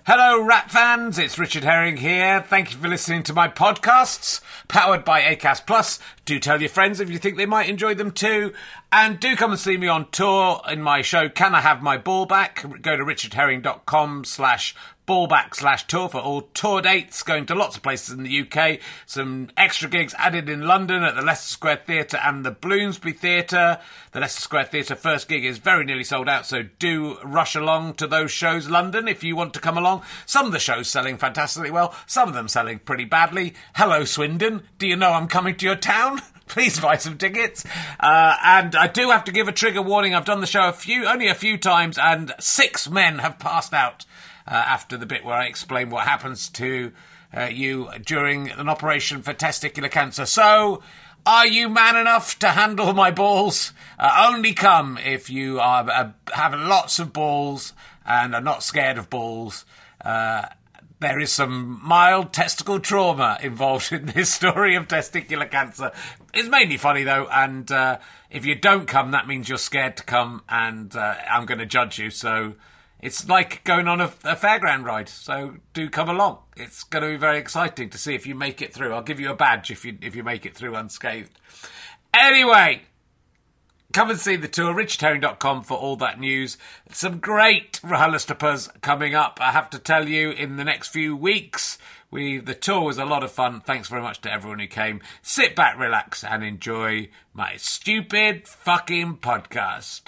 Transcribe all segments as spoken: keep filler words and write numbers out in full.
Hello, Rat fans. It's Richard Herring here. Thank you for listening to my podcasts, powered by Acast Plus. Do tell your friends if you think they might enjoy them too. And do come and see me on tour in my show, Can I Have My Ball Back? Go to richardherring.com slash ballback slash tour for all tour dates, going to lots of places in the U K. Some extra gigs added in London at the Leicester Square Theatre and the Bloomsbury Theatre. The Leicester Square Theatre first gig is very nearly sold out, so do rush along to those shows, London, if you want to come along. Some of the shows selling fantastically well, some of them selling pretty badly. Hello, Swindon. Do you know I'm coming to your town? Please buy some tickets. Uh, and I do have to give a trigger warning. I've done the show a few, only a few times, and six men have passed out uh, after the bit where I explain what happens to uh, you during an operation for testicular cancer. So, are you man enough to handle my balls? Uh, only come if you are uh, have lots of balls and are not scared of balls. Uh, There is some mild testicle trauma involved in this story of testicular cancer. It's mainly funny, though, and uh, if you don't come, that means you're scared to come, and uh, I'm going to judge you. So it's like going on a, a fairground ride, so do come along. It's going to be very exciting to see if you make it through. I'll give you a badge if you if you make it through unscathed. Anyway, come and see the tour, richard herring dot com for all that news. Some great RHLSTPs coming up, I have to tell you, in the next few weeks. We The tour was a lot of fun. Thanks very much to everyone who came. Sit back, relax, and enjoy my stupid fucking podcast.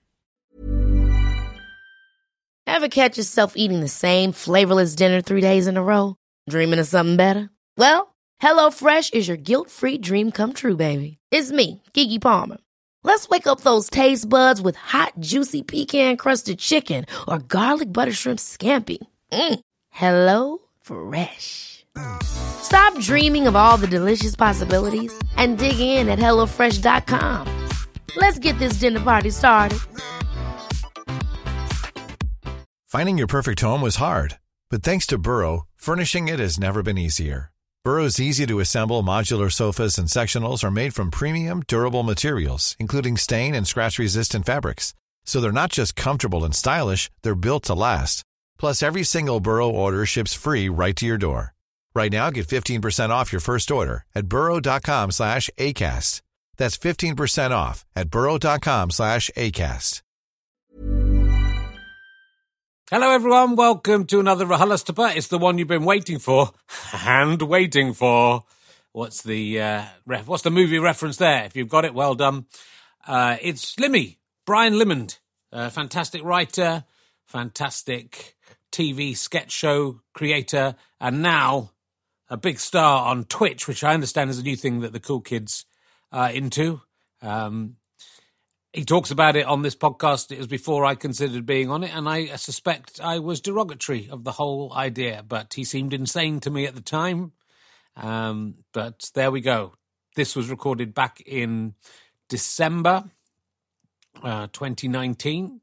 Ever catch yourself eating the same flavorless dinner three days in a row? Dreaming of something better? Well, HelloFresh is your guilt-free dream come true, baby. It's me, Keke Palmer. Let's wake up those taste buds with hot, juicy pecan-crusted chicken or garlic butter shrimp scampi. Mm. Hello Fresh. Stop dreaming of all the delicious possibilities and dig in at hello fresh dot com. Let's get this dinner party started. Finding your perfect home was hard, but thanks to Burrow, furnishing it has never been easier. Burrow's easy-to-assemble modular sofas and sectionals are made from premium, durable materials, including stain and scratch-resistant fabrics. So they're not just comfortable and stylish, they're built to last. Plus, every single Burrow order ships free right to your door. Right now, get fifteen percent off your first order at burrow.com slash ACAST. That's fifteen percent off at burrow.com slash ACAST. Hello, everyone. Welcome to another RHLSTP. It's the one you've been waiting for and waiting for. What's the uh, ref- What's the movie reference there? If you've got it, well done. Uh, it's Limmy, Brian Limond, a fantastic writer, fantastic T V sketch show creator, and now a big star on Twitch, which I understand is a new thing that the cool kids are into. Um, he talks about it on this podcast. It was before I considered being on it, and I suspect I was derogatory of the whole idea, but he seemed insane to me at the time. Um, but there we go. This was recorded back in December uh, twenty nineteen.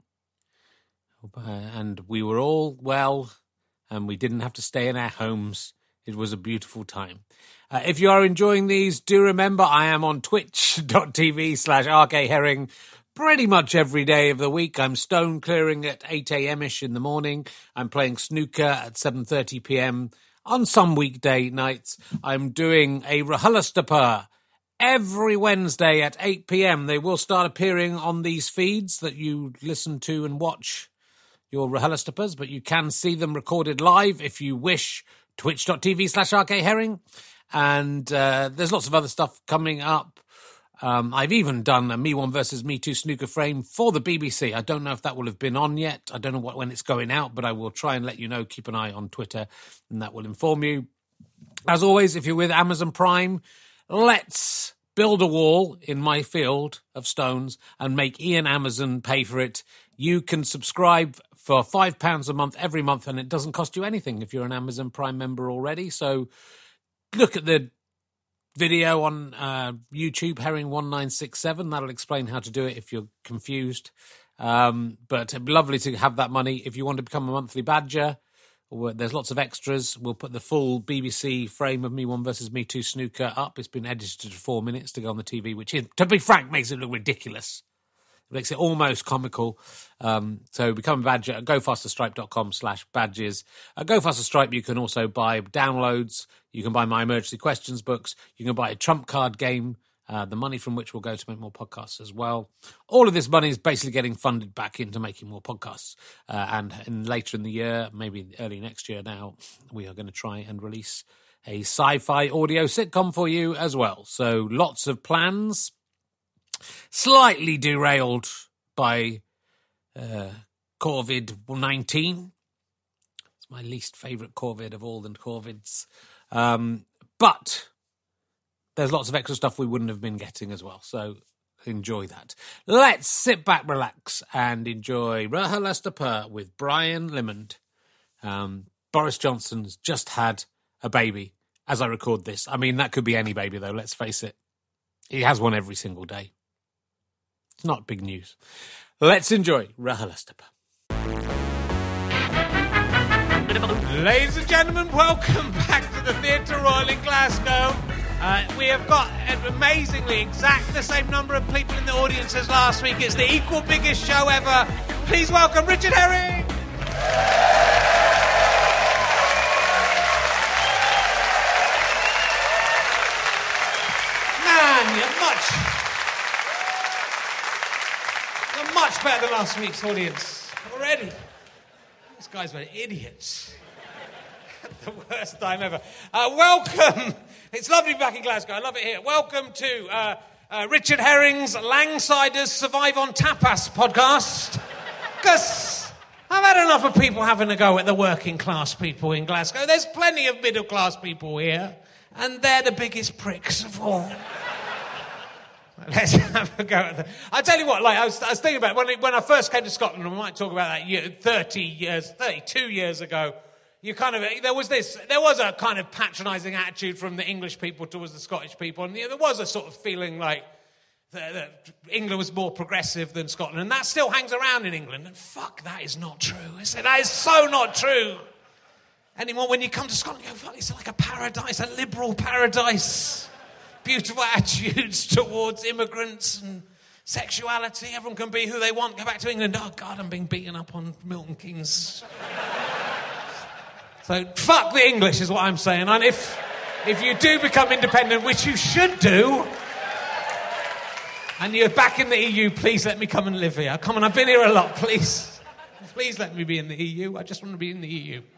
Uh, and we were all well, and we didn't have to stay in our homes. It was a beautiful time. Uh, if you are enjoying these, do remember I am on twitch.tv slash rkherring pretty much every day of the week. I'm stone clearing at eight a.m.ish in the morning. I'm playing snooker at seven thirty p.m. on some weekday nights. I'm doing a RHLSTP every Wednesday at eight p.m. They will start appearing on these feeds that you listen to and watch your RHLSTPs, but you can see them recorded live if you wish. Twitch.tv slash rkherring. And uh, there's lots of other stuff coming up. Um, I've even done a Me One versus Me Two snooker frame for the B B C. I don't know if that will have been on yet. I don't know what when it's going out, but I will try and let you know. Keep an eye on Twitter, and that will inform you. As always, if you're with Amazon Prime, let's build a wall in my field of stones and make Ian Amazon pay for it. You can subscribe for five pounds a month every month, and it doesn't cost you anything if you're an Amazon Prime member already. So look at the video on uh, YouTube, Herring one nine six seven. That'll explain how to do it if you're confused. Um, but it'd be lovely to have that money. If you want to become a monthly badger, there's lots of extras. We'll put the full B B C frame of Me One versus Me Two snooker up. It's been edited to four minutes to go on the T V, which, is, to be frank, makes it look ridiculous. It makes it almost comical. Um, so become a badger at gofasterstripe.com slash badges. At Go Faster Stripe, you can also buy downloads. You can buy my emergency questions books. You can buy a trump card game, uh, the money from which will go to make more podcasts as well. All of this money is basically getting funded back into making more podcasts. Uh, and, and later in the year, maybe early next year now, we are going to try and release a sci-fi audio sitcom for you as well. So lots of plans. Slightly derailed by uh, COVID nineteen. It's my least favourite COVID of all the COVIDs. Um, but there's lots of extra stuff we wouldn't have been getting as well. So enjoy that. Let's sit back, relax, and enjoy RHLSTP with Brian Limond. Um, Boris Johnson's just had a baby as I record this. I mean, that could be any baby, though, let's face it. He has one every single day. It's not big news. Let's enjoy RHLSTP. Ladies and gentlemen, welcome back to the Theatre Royal in Glasgow. Uh, we have got an amazingly exact the same number of people in the audience as last week. It's the equal biggest show ever. Please welcome Richard Herring. Man, you're much... Much better than last week's audience already. These guys were idiots. The worst time ever. Uh, welcome. It's lovely to be back in Glasgow. I love it here. Welcome to uh, uh, Richard Herring's Langsiders Survive on Tapas podcast. Because I've had enough of people having a go at the working class people in Glasgow. There's plenty of middle class people here, and they're the biggest pricks of all. Let's have a go at that. I'll tell you what, like I was, I was thinking about when, when I first came to Scotland, and we might talk about that year, thirty years, thirty-two years ago, you kind of, there was this, there was a kind of patronising attitude from the English people towards the Scottish people, and there was a sort of feeling like that, that England was more progressive than Scotland, and that still hangs around in England, and fuck, that is not true, is it? That is so not true anymore. When you come to Scotland, you go, fuck, it's like a paradise, a liberal paradise. Beautiful attitudes towards immigrants and sexuality. Everyone can be who they want. Go back to England. Oh, God, I'm being beaten up on Milton Keynes. So, fuck the English is what I'm saying. And if, if you do become independent, which you should do, and you're back in the E U, please let me come and live here. Come on, I've been here a lot, please. Please let me be in the E U. I just want to be in the E U.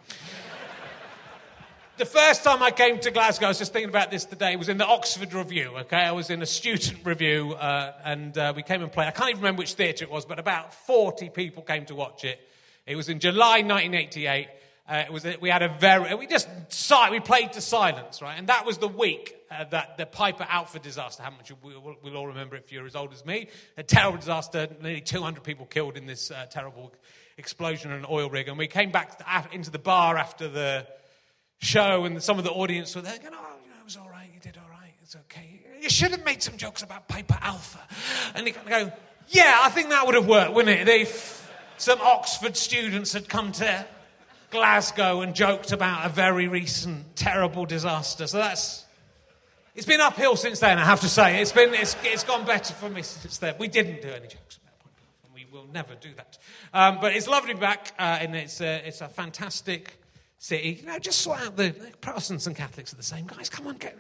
The first time I came to Glasgow, I was just thinking about this today, was in the Oxford Review, okay? I was in a student review, uh, and uh, we came and played. I can't even remember which theatre it was, but about forty people came to watch it. It was in July nineteen eighty-eight. Uh, it was a, we had a very... We just... We played to silence, right? And that was the week uh, that the Piper Alpha disaster happened, which we'll, we'll all remember if you're as old as me. A terrible disaster, nearly two hundred people killed in this uh, terrible explosion in an oil rig. And we came back to, into the bar after the show, and some of the audience were there going, oh, you know, it was all right, you did all right, it's okay. You should have made some jokes about Piper Alpha. And you go, yeah, I think that would have worked, wouldn't it? If some Oxford students had come to Glasgow and joked about a very recent terrible disaster. So that's... It's been uphill since then, I have to say. It's been it's, it's gone better for me since then. We didn't do any jokes about Piper Alpha, and we will never do that. Um, but it's lovely to be back, uh, and it's a, it's a fantastic... city, you know, just sort out the Protestants and Catholics are the same. Guys, come on, get...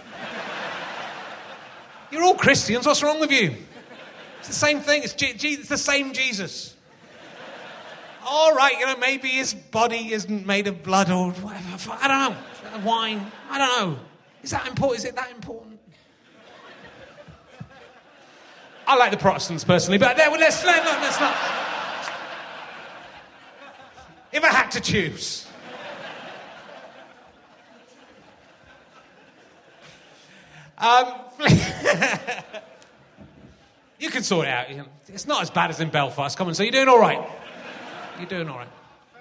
You're all Christians, what's wrong with you? It's the same thing, it's, G- G- it's the same Jesus. All right, you know, maybe his body isn't made of blood or whatever, I don't know, wine, I don't know. Is that important? Is it that important? I like the Protestants, personally, but there, well, let's, let's not, let's not... If I had to choose... Um, you can sort it out. It's not as bad as in Belfast. Come on, so you're doing all right. You're doing all right.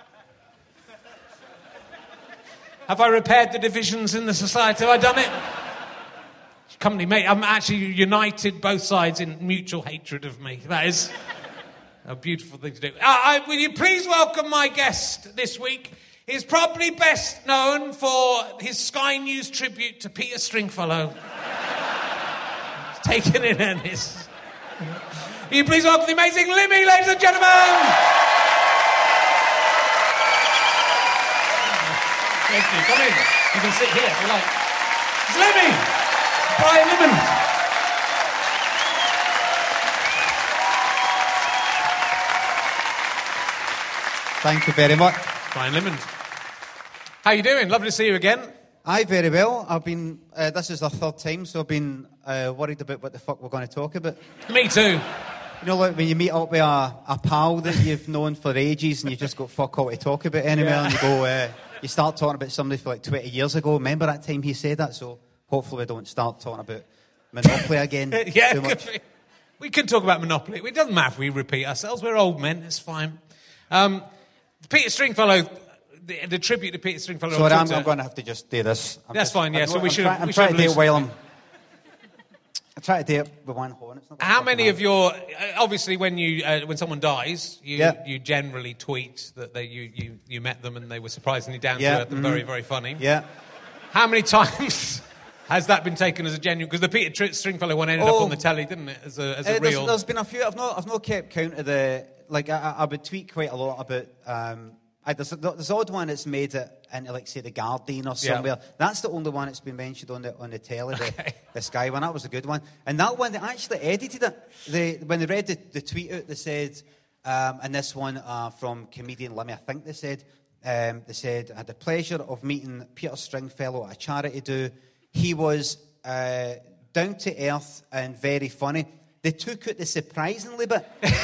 Have I repaired the divisions in the society? Have I done it? Company, mate, I'm actually united both sides in mutual hatred of me. That is a beautiful thing to do. Uh, I, will you please welcome my guest this week? He's probably best known for his Sky News tribute to Peter Stringfellow. Taken in earnest. Will you please welcome the amazing Limmy, ladies and gentlemen? Thank you. Come in. You can sit here if you like. It's Limmy! Brian Limond. Thank you very much. Brian Limond. How you doing? Lovely to see you again. Aye, very well. I've been, uh, this is the third time, so I've been uh, worried about what the fuck we're going to talk about. Me too. You know, like when you meet up with a, a pal that you've known for ages and you just got fuck all to talk about anywhere, Yeah. and you go, uh, you start talking about somebody for like twenty years ago. Remember that time he said that? So hopefully we don't start talking about Monopoly again yeah, too much. we, we can talk about Monopoly. It doesn't matter if we repeat ourselves. We're old men. It's fine. Um, Peter Stringfellow, the, the tribute to Peter Stringfellow. Sorry, on I'm, Twitter- I'm going to have to just do this. I'm That's just, fine, yeah, I'm, so we I'm should- try- I'm we trying should to do it lose- while I'm... I try to do it with one horn. It's not How fucking many hard. of your... Uh, obviously, when you uh, when someone dies, you Yeah. you generally tweet that they you, you, you met them and they were surprisingly down Yeah, to earth and mhm. very, very funny. Yeah. How many times has that been taken as a genuine... Because the Peter Tr- Stringfellow one ended up Oh. on the telly, didn't it? As a, as a Uh, there's, real... there's been a few. I've not. I've not kept count of the. Like I, I would tweet quite a lot about. Um, I, there's, there's odd one that's made it into like say the Guardian or somewhere. That's the only one that's been mentioned on the on the telly. The, Okay. the Sky one. That was a good one. And that one they actually edited it. They when they read the, the tweet out, they said, um, and this one uh, from comedian Limmy, I think they said. Um, they said, I had the pleasure of meeting Peter Stringfellow at a charity do. He was uh, down to earth and very funny. They took out the surprisingly bit.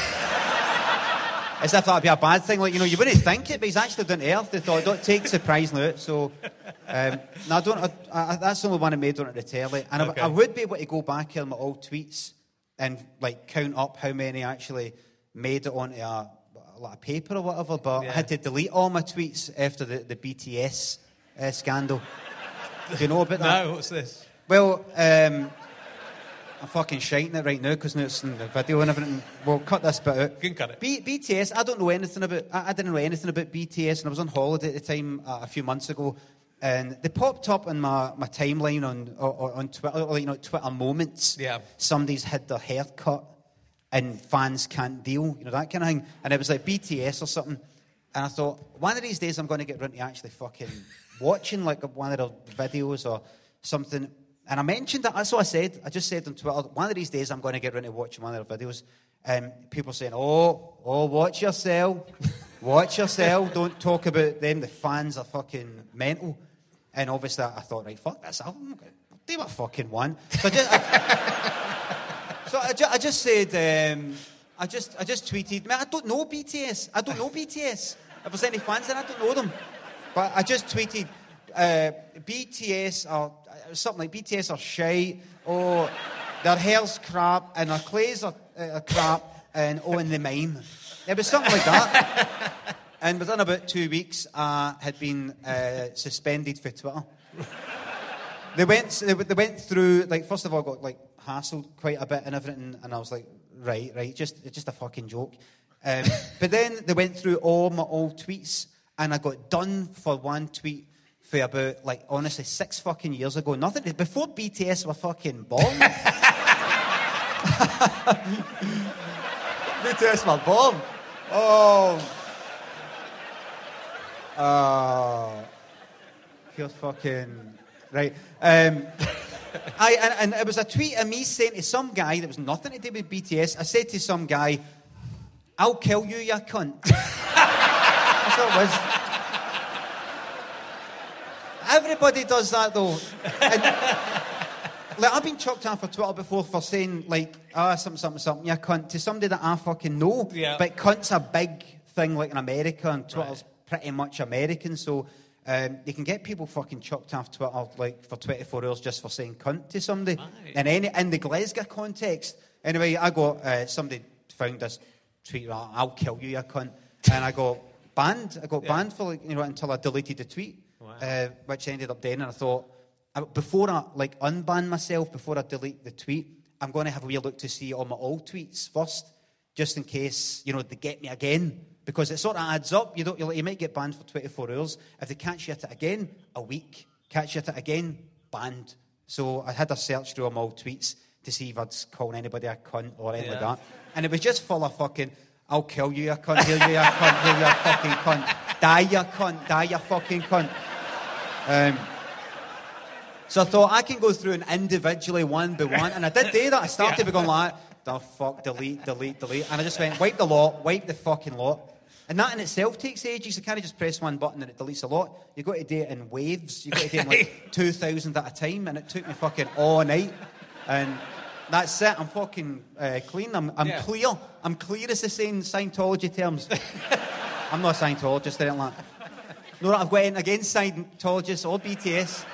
As if that would be a bad thing. Like, you know, you wouldn't think it, but he's actually down to earth. They thought, don't take surprisingly out. So, um, no, I don't, I, I, that's the only one I made on it to the telly. And Okay. I, I would be able to go back on my old tweets and, like, count up how many actually made it onto a, a lot of paper or whatever, but Yeah. I had to delete all my tweets after the, the B T S uh, scandal. Do you know about that? No, what's this? Well, um, I'm fucking shiting it right now because now it's in the video and everything. We'll cut this bit out. You can cut it. B- BTS, I don't know anything about... I, I didn't know anything about B T S, and I was on holiday at the time uh, a few months ago, and they popped up on my, my timeline on or, on Twitter, or, you know, Twitter moments. Yeah. Somebody's had their hair cut, and fans can't deal, you know, that kind of thing. And it was like B T S or something. And I thought, one of these days I'm going to get around to actually fucking watching like one of their videos or something. And I mentioned that, that's what I said. I just said on Twitter, one of these days I'm going to get around to watching one of their videos. And people saying, oh, oh, watch yourself. Watch yourself. Don't talk about them. The fans are fucking mental. And obviously I thought, right, fuck this. I'll do what I fucking want. So I just, I, so I, ju- I just said, um, I just I just tweeted, man, I don't know B T S. I don't know B T S. If there's any fans there, I don't know them. But I just tweeted, uh, B T S are, something like B T S are shite, or their hair's crap, and their clothes are uh, crap, and oh, and the mime. It was something like that. And within about two weeks, I had been uh, suspended for Twitter. They went, they, they went through, like, first of all, got, like, hassled quite a bit and everything, and I was like, right, right, just, it's just a fucking joke. Um, but then they went through all my old tweets, and I got done for one tweet for about, like, honestly, six fucking years ago. Nothing, before B T S were fucking born. B T S were born. Oh. Oh. Feels fucking... Right. Um, I, and, and it was a tweet of me saying to some guy that was nothing to do with B T S. I said to some guy, I'll kill you, you cunt. That's what it was. Everybody does that, though. And, like, I've been chucked off for Twitter before for saying, like, ah, something, something, something, you cunt, to somebody that I fucking know. Yeah. But cunt's a big thing, like, in America, and Twitter's Right. pretty much American, so... Um, you can get people fucking chucked off Twitter like for twenty-four hours just for saying cunt to somebody. Right. And any in the Glasgow context. Anyway, I got uh, somebody found this tweet. I'll kill you, you cunt. And I got banned. I got Yeah. banned for like, you know until I deleted the tweet, Wow. uh, which ended up then. And I thought I, before I like unban myself, before I delete the tweet, I'm going to have a wee look to see all my old tweets first, just in case you know they get me again. Because it sort of adds up. You don't. You, you might get banned for twenty-four hours. If they catch you at it again, a week. Catch you at it again, banned. So I had a search through all my old tweets to see if I'd called anybody a cunt or anything Yeah. like that. And it was just full of fucking, I'll kill you, you cunt, here you, you cunt, here you, fucking cunt. Die, you cunt, die, you fucking cunt. Um, so I thought, I can go through and individually one by one. And I did do that. I started yeah. to be going like, the fuck, delete, delete, delete. And I just went, wipe the lot, wipe the fucking lot. And that in itself takes ages. You can't just press one button and it deletes a lot. You've got to do it in waves. You've got to do it in like two thousand at a time. And it took me fucking all night. And that's it. I'm fucking uh, clean. I'm, I'm yeah. clear. I'm clear as they say in Scientology terms. I'm not a Scientologist, I don't like. No, I've got anything against Scientologists or B T S.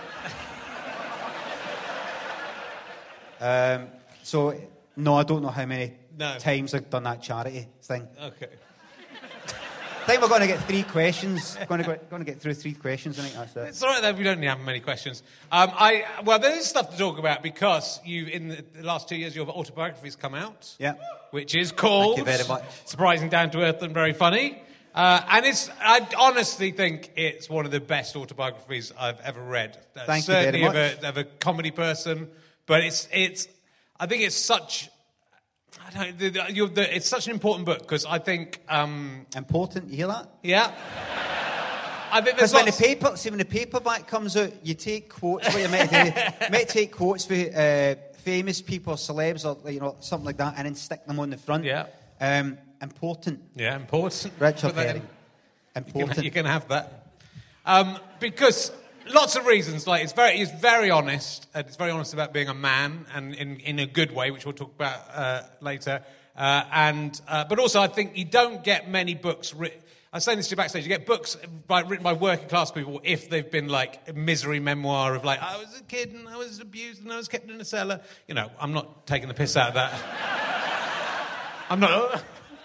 um, so, no, I don't know how many no. times I've done that charity thing. Okay. I think we're going to get three questions. We're going to, go, going to get through three questions, I think that's it. It's all right that we don't have many questions. Um, I Well, there is stuff to talk about because you, in the, the last two years, your autobiography's come out. Yeah. Which is called... Thank you very much. Surprising, Down to Earth and Very Funny. Uh, and it's, I honestly think it's one of the best autobiographies I've ever read. Uh, Thank you certainly very much. Of a, of a comedy person. But it's, it's, I think it's such... I don't, the, the, you're the, it's such an important book because I think... Um, important? You hear that? Yeah. I think Because when the paper, see when the paperback comes out, you take quotes. What you might do, you might take quotes for uh, famous people, celebs, or you know something like that, and then stick them on the front. Yeah. Um, important. Yeah, important. Richard Herring. Important. You can, you can have that. Um, because lots of reasons. Like it's very, it's very honest. And it's very honest about being a man, and in, in a good way, which we'll talk about uh, later. Uh, and uh, but also, I think you don't get many books written. I was saying this to you backstage. You get books by, written by working class people if they've been like a misery memoir of like I was a kid and I was abused and I was kept in a cellar. You know, I'm not taking the piss out of that. I'm not.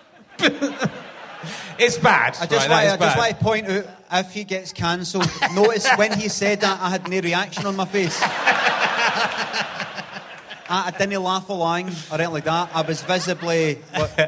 It's bad. I just, right, want, I just want to point out, if he gets cancelled, notice when he said that, I had no reaction on my face. I, I didn't laugh along or anything like that. I was visibly...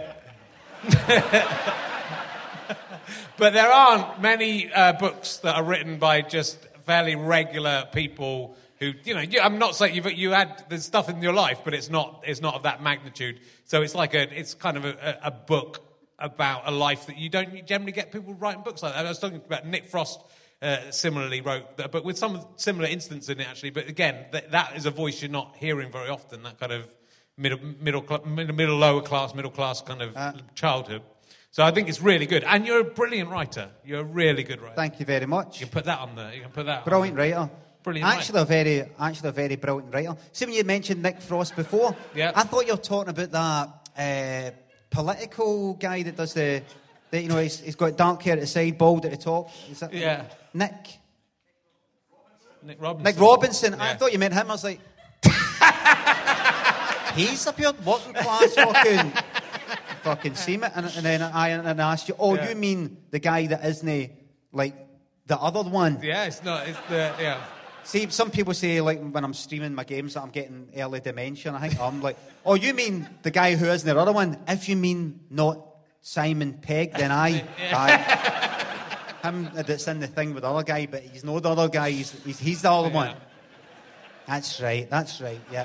But there aren't many uh, books that are written by just fairly regular people who, you know, you, I'm not saying you've you had there's stuff in your life, but it's not it's not of that magnitude. So it's like a it's kind of a, a book about a life that you don't generally get people writing books like that. I was talking about Nick Frost. Uh, similarly wrote, but with some similar instances in it actually. But again, that, that is a voice you're not hearing very often. That kind of middle middle middle, middle lower class, middle class kind of uh, childhood. So I think it's really good. And you're a brilliant writer. You're a really good writer. Thank you very much. You can put that on there. You can put that Brilliant on there. writer. Brilliant actually writer. a very, actually a very brilliant writer. See when you mentioned Nick Frost before? Yeah. I thought you were talking about that uh, political guy that does the, the you know, he's, he's got dark hair at the side, bald at the top. Is that yeah. Nick? Nick Robinson. Nick Robinson. Yeah. I thought you meant him. I was like, he's a pure working class fucking... fucking semen, and, and then I and I asked you, oh, yeah. You mean the guy that isn't like the other one? Yeah, it's not. It's the yeah. See, some people say like when I'm streaming my games that I'm getting early dementia, and I think I'm like, oh, you mean the guy who isn't the other one? If you mean not Simon Pegg, then I, I him that's in the thing with the other guy, but he's not the other guy. He's he's, he's the other yeah. one. That's right. That's right. Yeah.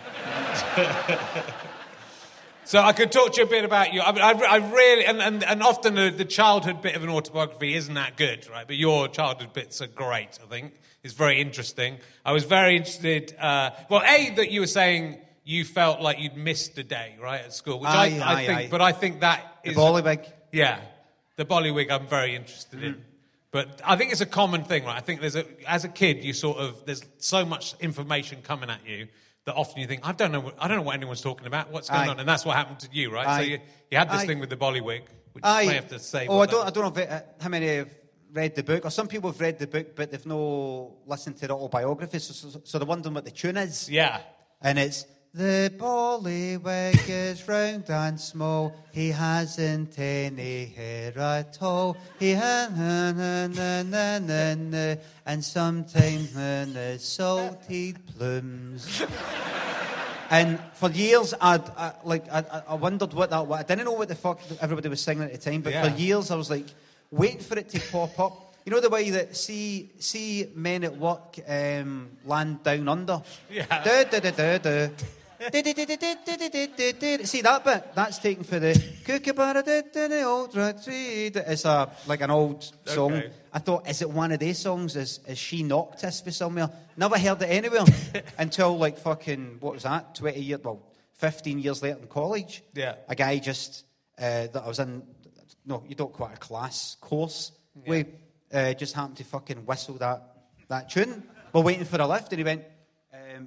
So I could talk to you a bit about you. I, mean, I, I really, and, and, and often the, the childhood bit of an autobiography isn't that good, right? But your childhood bits are great, I think. It's very interesting. I was very interested, uh, well, A, that you were saying you felt like you'd missed a day, right, at school, which aye, I, I aye, think, aye. but I think that the is... The Bollywig. Yeah, the Bollywig I'm very interested mm. in. But I think it's a common thing, right? I think there's a, as a kid, you sort of, there's so much information coming at you that often you think, I don't know, what, I don't know what anyone's talking about. What's going Aye. on? And that's what happened to you, right? Aye. So you, you had this Aye. thing with the Bollywig, which Aye. you may have to say. Oh, I what don't, that- I don't know if it, how many have read the book, or some people have read the book, but they've no listened to the autobiography, so, so, so they're wondering what the tune is. Yeah. And it's, the Bollywig is round and small, he hasn't any hair at all, he ha na na na na na na, and sometimes when the salted plumes. And for years, I'd, I like I, I wondered what that was. I didn't know what the fuck everybody was singing at the time, but Yeah. for years I was like waiting for it to pop up. You know the way that see see men at work um, land down under. Yeah. Da, da, da, da, da. See that bit? That's taken for the Kookaburra did in the old red tree. It's a like an old song. Okay. I thought, is it one of these songs? Is is she knocked us for somewhere? Never heard it anywhere until like fucking what was that? Twenty years, well, fifteen years later in college. Yeah. A guy just uh, that I was in. No, you don't quite a class course. Yeah. We uh, just happened to fucking whistle that that tune. We're waiting for a lift, and he went. Um,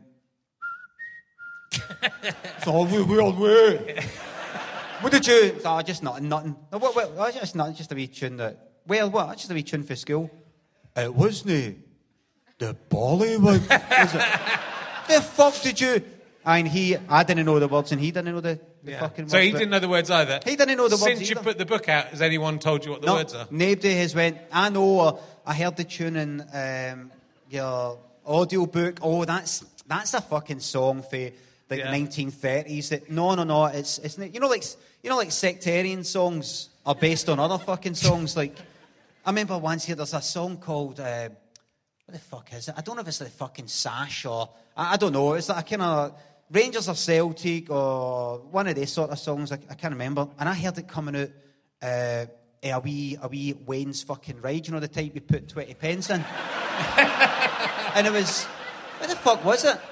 so we will we. What did you? Oh, just nothing, nothing. No, what, what, oh, just nothing, just a wee tune that. Well, what? Just a wee tune for school. It wasn't the Bollywood. Was it? The fuck did you? And he, I didn't know the words, and he didn't know the, the Yeah. fucking words. So he but didn't know the words either? He didn't know the words Since you either. put the book out, has anyone told you what the No, words are? nobody has went, I know, uh, I heard the tune in um, your audio book. Oh, that's that's a fucking song for like Yeah. the nineteen thirties. That, no, no, no, it's, it's, you know, like, you know, like sectarian songs are based on other fucking songs. Like, I remember once here, there's a song called, uh, what the fuck is it? I don't know if it's like fucking Sash or, I, I don't know, it's like a kind of, Rangers or Celtic or one of these sort of songs, I, I can't remember. And I heard it coming out uh, a wee, a wee Wayne's fucking ride, you know, the type you put twenty pence in. And it was, what the fuck was it?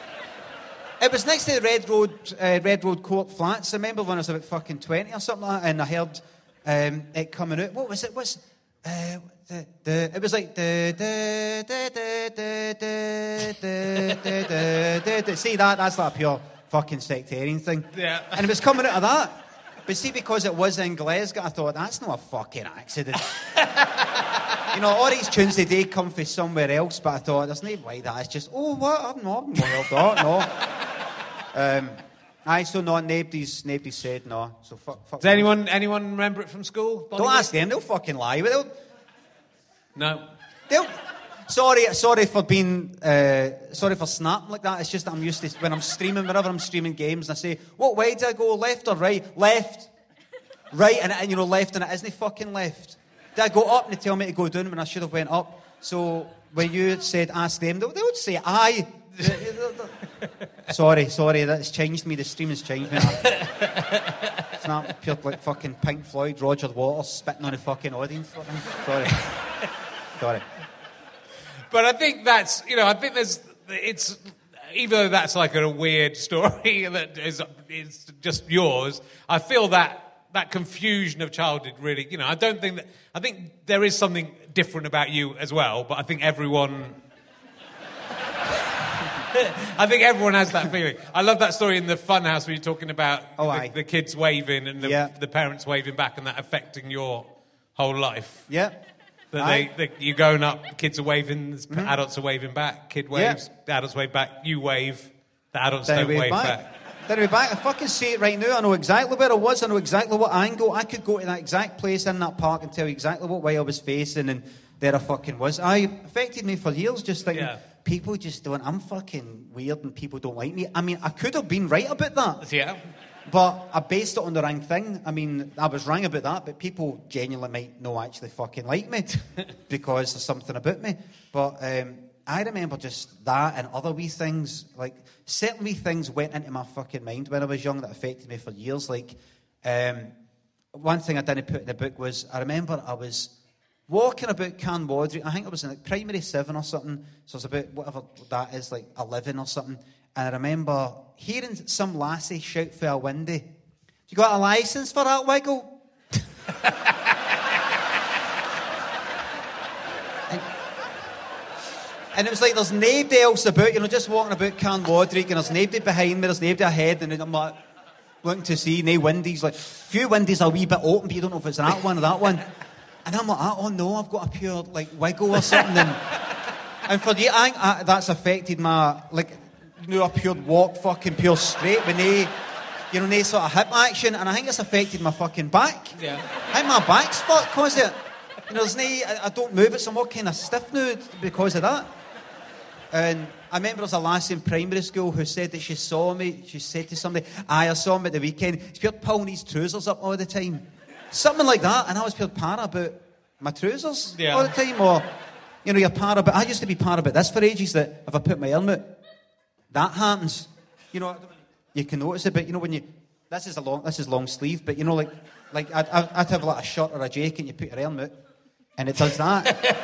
It was next to the Red Road, uh, Red Road Court Flats. I remember when I was about fucking twenty or something like that, and I heard um, it coming out. What was it? Was uh, the, the, it was like the, the, the, the, the, the, the, the, the, the. See that? That's like a pure fucking sectarian thing. Yeah. And it was coming out of that. But see, because it was in Glasgow, I thought, that's not a fucking accident. You know, all these tunes today come from somewhere else, but I thought, there's no way that. It's just, oh, what? I've not, I've not heard that, no. Um, aye, so no, nobody's, nobody's said no. So fuck, fuck. Does anyone anyone remember it from school? Don't ask them, they'll fucking lie. They'll, No. they'll, sorry, sorry for being, uh, sorry for snapping like that. It's just that I'm used to, when I'm streaming, whenever I'm streaming games, and I say, what way do I go, left or right? Left. Right, and, and you know, left, and it isn't fucking left. Did I go up and they tell me to go down when I should have went up? So when you said ask them, they, they would say aye. sorry, sorry, that's changed me. The stream has changed me. It's not pure like fucking Pink Floyd, Roger Waters spitting on the fucking audience. Sorry. Sorry. But I think that's, you know, I think there's, it's, even though that's like a weird story that is, is just yours, I feel that that confusion of childhood really, you know, I don't think that, I think there is something different about you as well, but I think everyone, I think everyone has that feeling. I love that story in the Funhouse where you're talking about Oh, the, aye. the kids waving and the, Yeah. the parents waving back and that affecting your whole life. Yeah. That Aye. they, they, you're going up, kids are waving, mm-hmm. adults are waving back, kid waves, Yeah. the adults wave back, you wave, the adults Then don't we wave back. back. Then we back. I fucking see it right now. I know exactly where I was. I know exactly what angle. I could go to that exact place in that park and tell you exactly what way I was facing, and there I fucking was. I affected me for years, just thinking, Yeah. people just don't, I'm fucking weird and people don't like me. I mean, I could have been right about that. Yeah. But I based it on the wrong thing. I mean, I was wrong about that, but people genuinely might not actually fucking like me because there's something about me. But um, I remember just that and other wee things, like certain wee things went into my fucking mind when I was young that affected me for years. Like, um, one thing I didn't put in the book was, I remember I was walking about Canwadry. I think I was in like primary seven or something. So it's about whatever that is, like eleven or something. And I remember hearing some lassie shout for a windy, "You got a licence for that, Wiggle?" and, and it was like there's nobody else about, you know, just walking about Canwadry, and there's nobody behind me, there's nobody ahead, and then I'm like looking to see, no windies, like few windies are a wee bit open, but you don't know if it's that one or that one. And I'm like, oh no, I've got a pure like wiggle or something. And, and for the, I think I, that's affected my, like, you know, a pure walk, fucking pure straight, with no, you know, no sort of hip action. And I think it's affected my fucking back. Yeah. I think my back's fucked because of it. You know, there's no, I, I don't move it, so I'm all kind of stiff now because of that. And I remember there was a lassie in primary school who said that she saw me, she said to somebody, aye, I saw him at the weekend, he's pure pulling his trousers up all the time. Something like that, and I was pure para about my trousers Yeah. all the time, or, you know, you're para about, I used to be para about this for ages, that if I put my arm out, that happens. You know, you can notice it. But you know when you, this is a long, this is long sleeve. But you know, like, like I'd, I'd have like a shirt or a jacket, and you put your arm out, and it does that.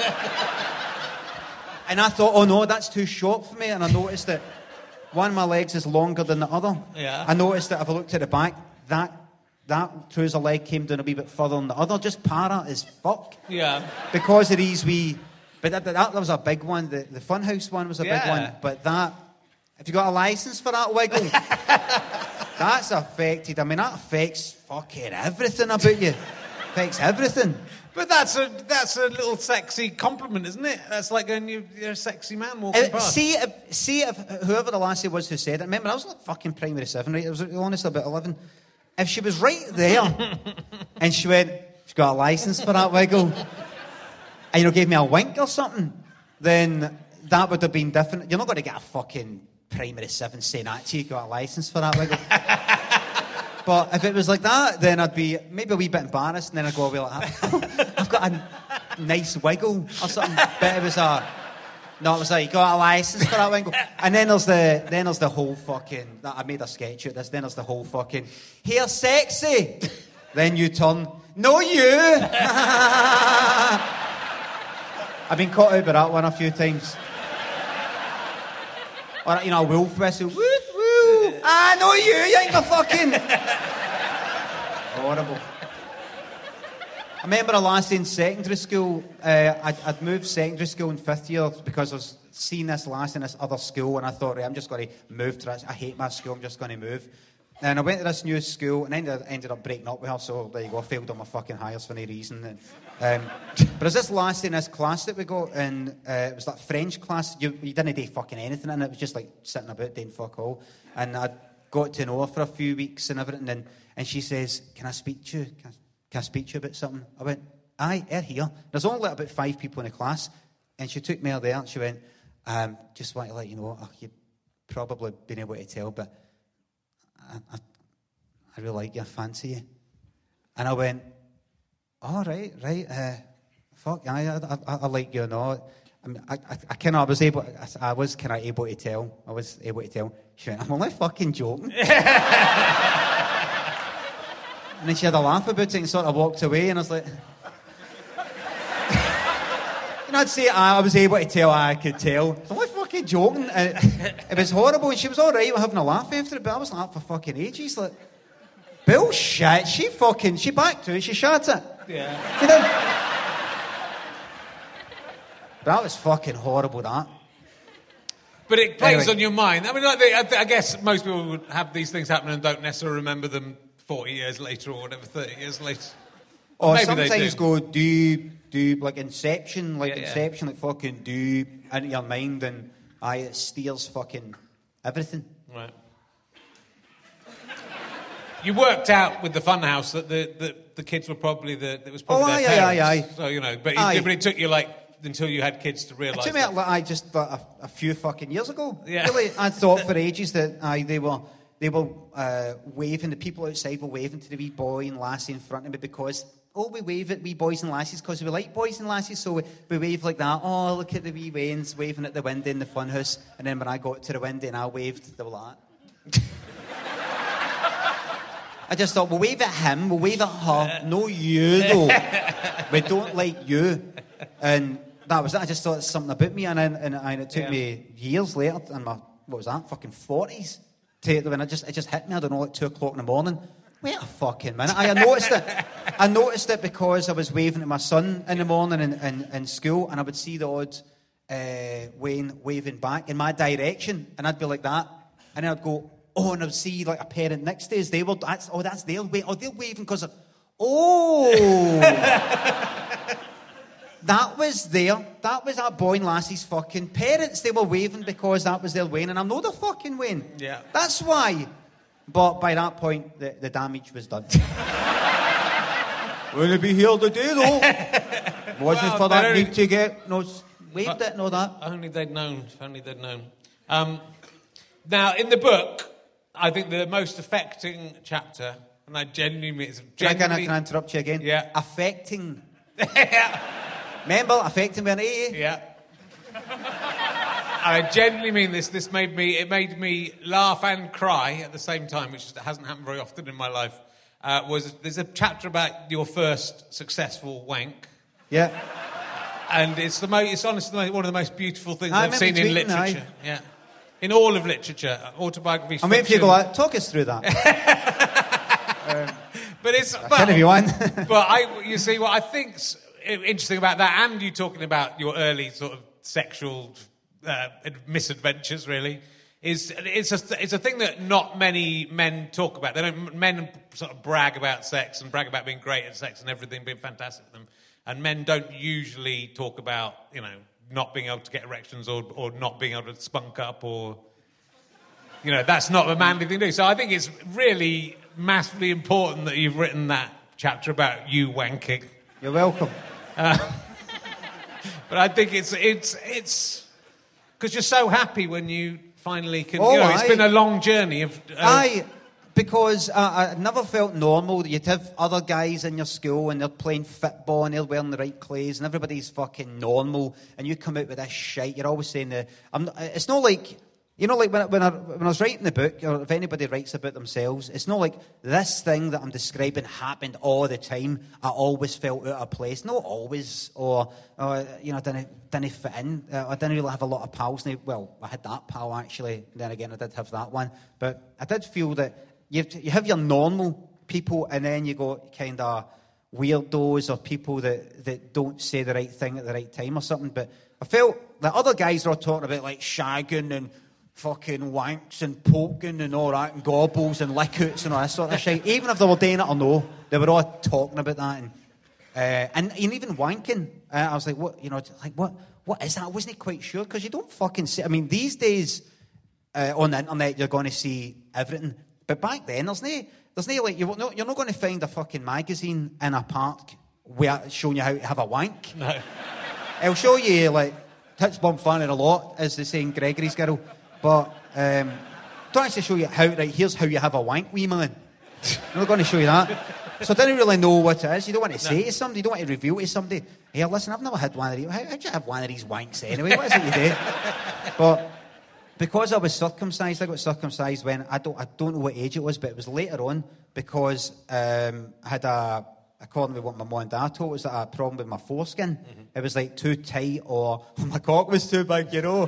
And I thought, oh no, that's too short for me. And I noticed that one of my legs is longer than the other. Yeah. I noticed that if I looked at the back, that that trouser leg came down a wee bit further than the other. Just para as fuck. Yeah. Because of these wee... But that, that, that was a big one. The, the Funhouse one was a Yeah. big one. But that... Have you got a licence for that wiggle? That's affected. I mean, that affects fucking everything about you. Affects everything. But that's a that's a little sexy compliment, isn't it? That's like going, you, you're a sexy man walking Uh, past. see, if, see if whoever the lassie was who said it. Remember, I was like fucking primary seven, right? I was honestly about eleven. If she was right there, and she went, "She's got a license for that wiggle," and you know, gave me a wink or something, then that would have been different. You're not going to get a fucking primary seven saying that to you. You got a license for that wiggle. But if it was like that, then I'd be maybe a wee bit embarrassed, and then I'd go away like, I've got a nice wiggle or something. But it was a, no, it was like, you got a license for that wiggle. And then there's the, then there's the whole fucking, I made a sketch out of this, then there's the whole fucking, here sexy. Then you turn, no you. I've been caught out by that one a few times. Or, you know, a wolf whistle, woo, woo. Ah, no you, you ain't my fucking... Horrible. I remember a lassie in secondary school. Uh, I'd, I'd moved secondary school in fifth year because I was seeing this lassie in this other school, and I thought, right, I'm just going to move to this. I hate my school, I'm just going to move. And I went to this new school and ended, ended up breaking up with her, so there you go, I failed on my fucking hires for no reason. And, um, but there's this lassie in this class that we got, and uh, it was that French class. You, you didn't do fucking anything in it, it was just like sitting about doing fuck all. And I got to know her for a few weeks and everything, and, and she says, can I speak to you? Can I, can I speak to you about something? I went, aye, her here. There's only like about five people in the class, and she took me out there and she went, um, just want to let you know, oh, you've probably been able to tell, but I, I, I really like you, I fancy you. And I went, all right, right, uh, fuck, I, I, I, I like you and all. I, mean, I, I, I kind of, I was able, I, I was kind of able to tell. I was able to tell. She went, I'm only fucking joking. And then she had a laugh about it and sort of walked away, and I was like, you know, I'd say I, I was able to tell, I could tell. I'm only fucking joking. Uh, it was horrible, and she was all right with having a laugh after it, but I was like, for fucking ages, like, bullshit. She fucking, she backed to it, she shot it. Yeah. You know? But that was fucking horrible, that. But it plays Anyway. on your mind. I mean, like, I, I guess most people would have these things happen and don't necessarily remember them forty years later or whatever, thirty years later. Or Maybe they sometimes do. go do do like Inception, like Yeah, yeah. Inception, like fucking do into your mind, and aye, it steers fucking everything. Right. You worked out with the Funhouse that the, the, the kids were probably the it was probably Oh, their aye, parents. aye, aye, aye. So you know, but it, Aye. but it took you like until you had kids to It realise. took me that. like, I just like, a, a few fucking years ago. Yeah. Really, I thought for ages that aye, they were they were uh, waving. The people outside were waving to the wee boy and lassie in front of me because oh, we wave at wee boys and lassies because we like boys and lassies, so we, we wave like that. Oh, look at the wee wains waving at the window in the funhouse. And then when I got to the window and I waved, they were like that. I just thought, we'll wave at him, we'll wave at her. No, you, though. We don't like you. And that was it. I just thought it's something about me. And, then, and, and it took Yeah. me years later, in my, what was that, fucking forties, to, when it just, it just hit me, I don't know, like two o'clock in the morning. Wait a fucking minute. I noticed it. I noticed it because I was waving at my son in the morning in, in, in school, and I would see the odd uh, Wayne waving back in my direction, and I'd be like that. And then I'd go, oh, and I'd see like a parent next to us. They were, that's, oh, that's their wave. Oh, they're waving because of, oh. That was there. That was that boy and lassie's fucking parents. They were waving because that was their Wayne, and I'm not the fucking Wayne. Yeah. That's why. But by that point, the, the damage was done. Will it be here today, though? Wasn't Well, for that very- need to get no waved it, no that. Only they'd known. If only they'd known. Um, now, in the book, I think the most affecting chapter, and I genuinely mean it's Can I, can, I, genuinely... can I interrupt you again? Yeah. Affecting. yeah. Remember, affecting me an A. Yeah. I genuinely mean this. This made me. It made me laugh and cry at the same time, which hasn't happened very often in my life. Uh, was there's a chapter about your first successful wank? Yeah. And it's the most. It's honestly one of the most beautiful things I I've seen in tweeting, literature. aye. Yeah, in all of literature, autobiography. I'm waiting for you to go out. Talk us through that. um, but it's. I But, can if you want. but I, you see, what I think's interesting about that, and you talking about your early sort of sexual uh, misadventures, really, is it's a it's a thing that not many men talk about. They don't. Men sort of brag about sex and brag about being great at sex and everything being fantastic with them. And men don't usually talk about, you know, not being able to get erections or or not being able to spunk up or, you know, that's not a manly thing to do. So I think it's really massively important that you've written that chapter about you wanking. You're welcome. Uh, but I think it's it's it's because you're so happy when you finally can. Oh, you know, it's aye. been a long journey of. Uh, Aye. Because uh, I never felt normal. You'd have other guys in your school and they're playing football and they're wearing the right clothes and everybody's fucking normal and you come out with this shite. You're always saying, the, I'm not, it's not like, you know, like when I, when, I, when I was writing the book, or if anybody writes about themselves, it's not like this thing that I'm describing happened all the time. I always felt out of place. Not always, or, or you know, I didn't, didn't fit in. Uh, I didn't really have a lot of pals. Well, I had that pal actually. Then again, I did have that one. But I did feel that You have, you have your normal people, and then you got kind of weirdos or people that, that don't say the right thing at the right time or something. But I felt that other guys were all talking about like shagging and fucking wanks and poking and all that, and gobbles and lickouts and all that sort of shit. Even if they were doing it or no, they were all talking about that. And uh, and, and even wanking, uh, I was like, what, you know, like what what is that? I wasn't quite sure, because you don't fucking see. I mean, these days uh, on the internet, you're going to see everything. But back then, there's no, there's no like, you're not, you're not going to find a fucking magazine in a park where it's showing you how to have a wank. No. It'll show you, like, tits bump fanning a lot, as they say in Gregory's Girl. But, um, don't actually show you how, right, here's how you have a wank, wee man. I'm not going to show you that. So I didn't really know what it is. You don't want to say no. to somebody, you don't want to reveal to somebody, hey, listen, I've never had one of these. How, how'd you have one of these wanks anyway? What is it you do? But because I was circumcised, I got circumcised when, I don't I don't know what age it was, but it was later on, because um, I had a, according to what my mum and dad told us, a problem with my foreskin. Mm-hmm. It was like too tight, or my cock was too big, you know.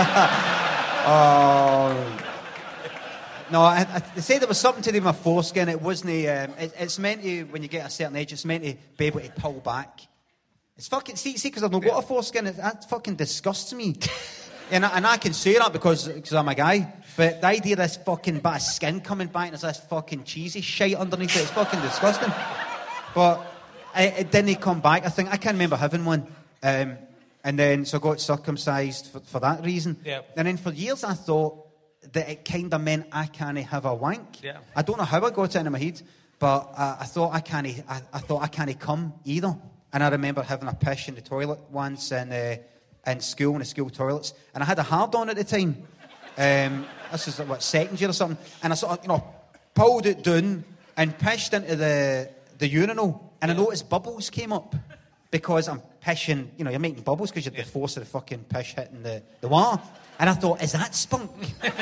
Oh. No, I, I, they said there was something to do with my foreskin. It wasn't. Um, it, it's meant to, when you get a certain age, it's meant to be able to pull back. It's fucking, see, see, because I've not got a foreskin, it, that fucking disgusts me. and, I, and I can say that because because I'm a guy. But the idea of this fucking bit of skin coming back and there's this fucking cheesy shite underneath it, it's fucking disgusting. But it, it didn't come back. I think, I can't remember having one. Um, and then, so I got circumcised for, for that reason. Yep. And then for years I thought that it kind of meant I can't have a wank. Yeah. I don't know how I got it into my head, but uh, I thought I can't. I, I thought I can't come either. And I remember having a piss in the toilet once in uh, in school, in the school toilets, and I had a hard on at the time. Um, this is what, second year or something, and I sort of, you know, pulled it down and pissed into the the urinal, and I noticed bubbles came up because I'm pissing. You know, you're making bubbles because you're the force of the fucking piss hitting the the water. And I thought, is that spunk?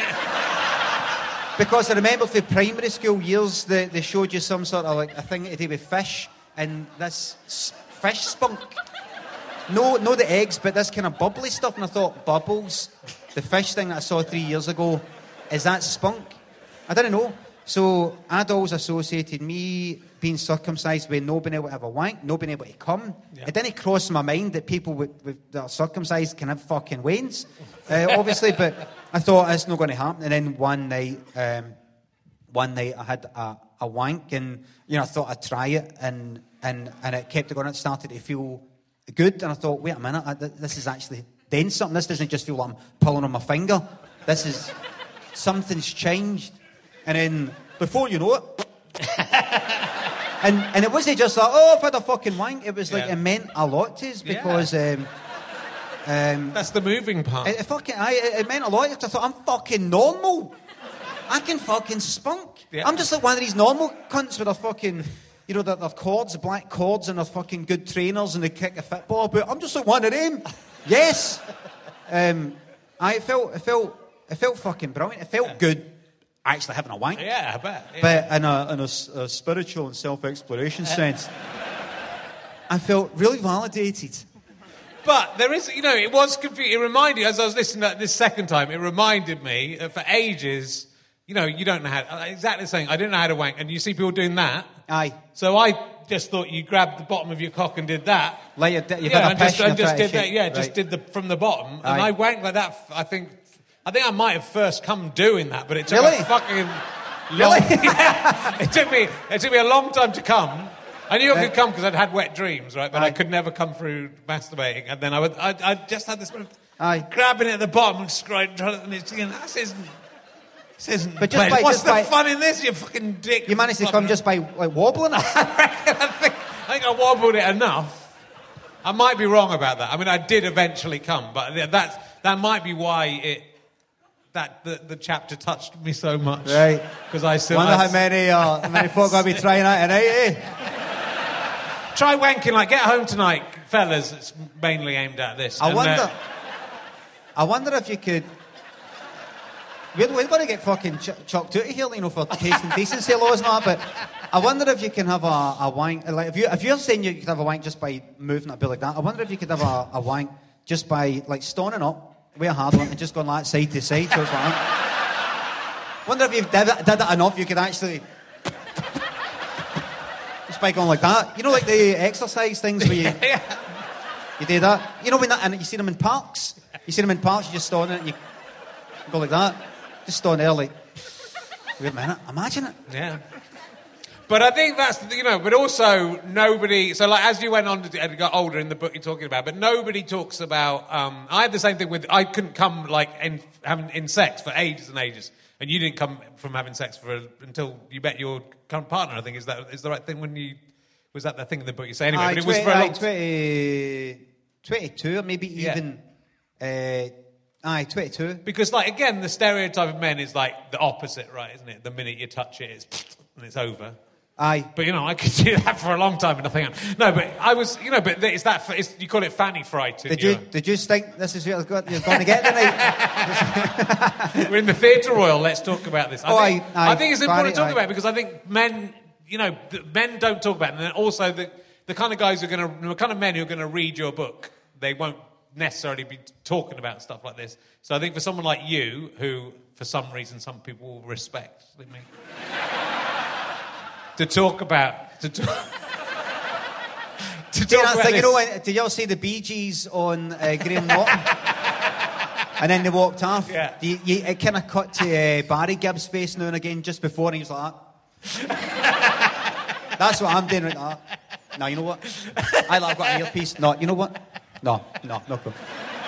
Because I remember for primary school years, they, they showed you some sort of like a thing to do with fish, and this s- fish spunk. No, no the eggs, but this kind of bubbly stuff. And I thought, bubbles, the fish thing that I saw three years ago, is that spunk? I didn't know. So I'd always associated me being circumcised with no being able to have a wank, no being able to come. Yeah. It didn't cross my mind that people with, with, that are circumcised can have fucking wains, uh, obviously, but I thought it's not going to happen. And then one night, um, one night I had a, a wank, and you know I thought I'd try it, and and and it kept going. It started to feel good, and I thought, wait a minute, I, this is actually doing something. This doesn't just feel like I'm pulling on my finger. This is something's changed. And then, before you know it, and and it wasn't just like, oh, I've had a fucking wank. It was like, yeah. It meant a lot to us, because... Yeah. Um, um, That's the moving part. It, it, fucking, I, it, it meant a lot. I thought, I'm fucking normal. I can fucking spunk. Yeah. I'm just like one of these normal cunts with a fucking... You know, their cords, black cords, and they're fucking good trainers, and they kick a football, but I'm just like one of them. Yes. Um... I felt, it felt, it felt fucking brilliant. It felt yeah. good, actually having a wank. Yeah, I bet. Yeah. But in a, in a, a spiritual and self-exploration sense, I felt really validated. But there is, you know, it was confusing. It reminded, as I was listening to that this second time, it reminded me that for ages, you know, you don't know how, exactly the same. I didn't know how to wank, and you see people doing that. Aye. So I just thought you grabbed the bottom of your cock and did that. Like you did, you've yeah, had a and just, and just did that. Yeah, right. just did the from the bottom, and Aye. I wanked like that. I think, I think I might have first come doing that, but it took really? a fucking long. Really? yeah, it took me, it took me a long time to come. I knew I could come because I'd had wet dreams, right? But Aye. I could never come through masturbating, and then I would, I, I just had this Aye. grabbing it at the bottom and scraping, and it's, you know, this isn't. This isn't but just by, What's just the by, fun in this, you fucking dick? You managed to come just by like wobbling it? I, think, I think I wobbled it enough. I might be wrong about that. I mean, I did eventually come, but that's, that might be why it that the, the chapter touched me so much. Right. Because I still... Wonder I, how many, uh, how many folk I'll be trying out tonight, eh? Try wanking, like, get home tonight, fellas. It's mainly aimed at this. I and, wonder... Uh, I wonder if you could... We're, we're going to get fucking ch- chucked out of here, you know, for taste and decency laws and all that, but I wonder if you can have a, a wank... Like, if, you, if you're saying you could have a wank just by moving it a bit like that, I wonder if you could have a, a wank just by, like, stoning up with a hard one and just going like side to side, so it's like... wonder if you did it, did it enough, you could actually... just by going like that. You know, like the exercise things where you... you do that. You know, when that, and you see them in parks? You see them in parks, you just stone it and you go like that. Just stone there like... Wait a minute, imagine it. Yeah. But I think that's, you know, but also nobody, so like as you went on to, and got older in the book you're talking about, but nobody talks about, um, I had the same thing with, I couldn't come like in, having, in sex for ages and ages, and you didn't come from having sex for, until you met your current partner, I think, is that, is the right thing when you, was that the thing in the book you say anyway, Aye, but it twenty, was for a aye, long twenty, twenty-two, or maybe even, yeah. uh, aye, twenty-two. Because like, again, the stereotype of men is like the opposite, right, isn't it? The minute you touch it, it's, and it's over. Aye. But, you know, I could do that for a long time and nothing else. No, but I was, you know, but it's that, it's, you call it fanny fright. Did you, did you think this is what you're going to get tonight? We're in the Theatre Royal, let's talk about this. I, oh, think, aye, aye, I think it's important fanny, to talk aye. about it because I think men, you know, men don't talk about it. And then also the, the kind of guys who are going to, the kind of men who are going to read your book, they won't necessarily be talking about stuff like this. So I think for someone like you, who, for some reason, some people will respect me, to talk about... To talk, to talk yeah, about thing, this. you know, when, did y'all see the Bee Gees on uh, Graham Norton? And then they walked off. Yeah. You, you, it kind of cut to uh, Barry Gibb's face now and again just before, and he was like that. That's what I'm doing right now. No, you know what? I, I've got an earpiece. No, you know what? No, no, no problem.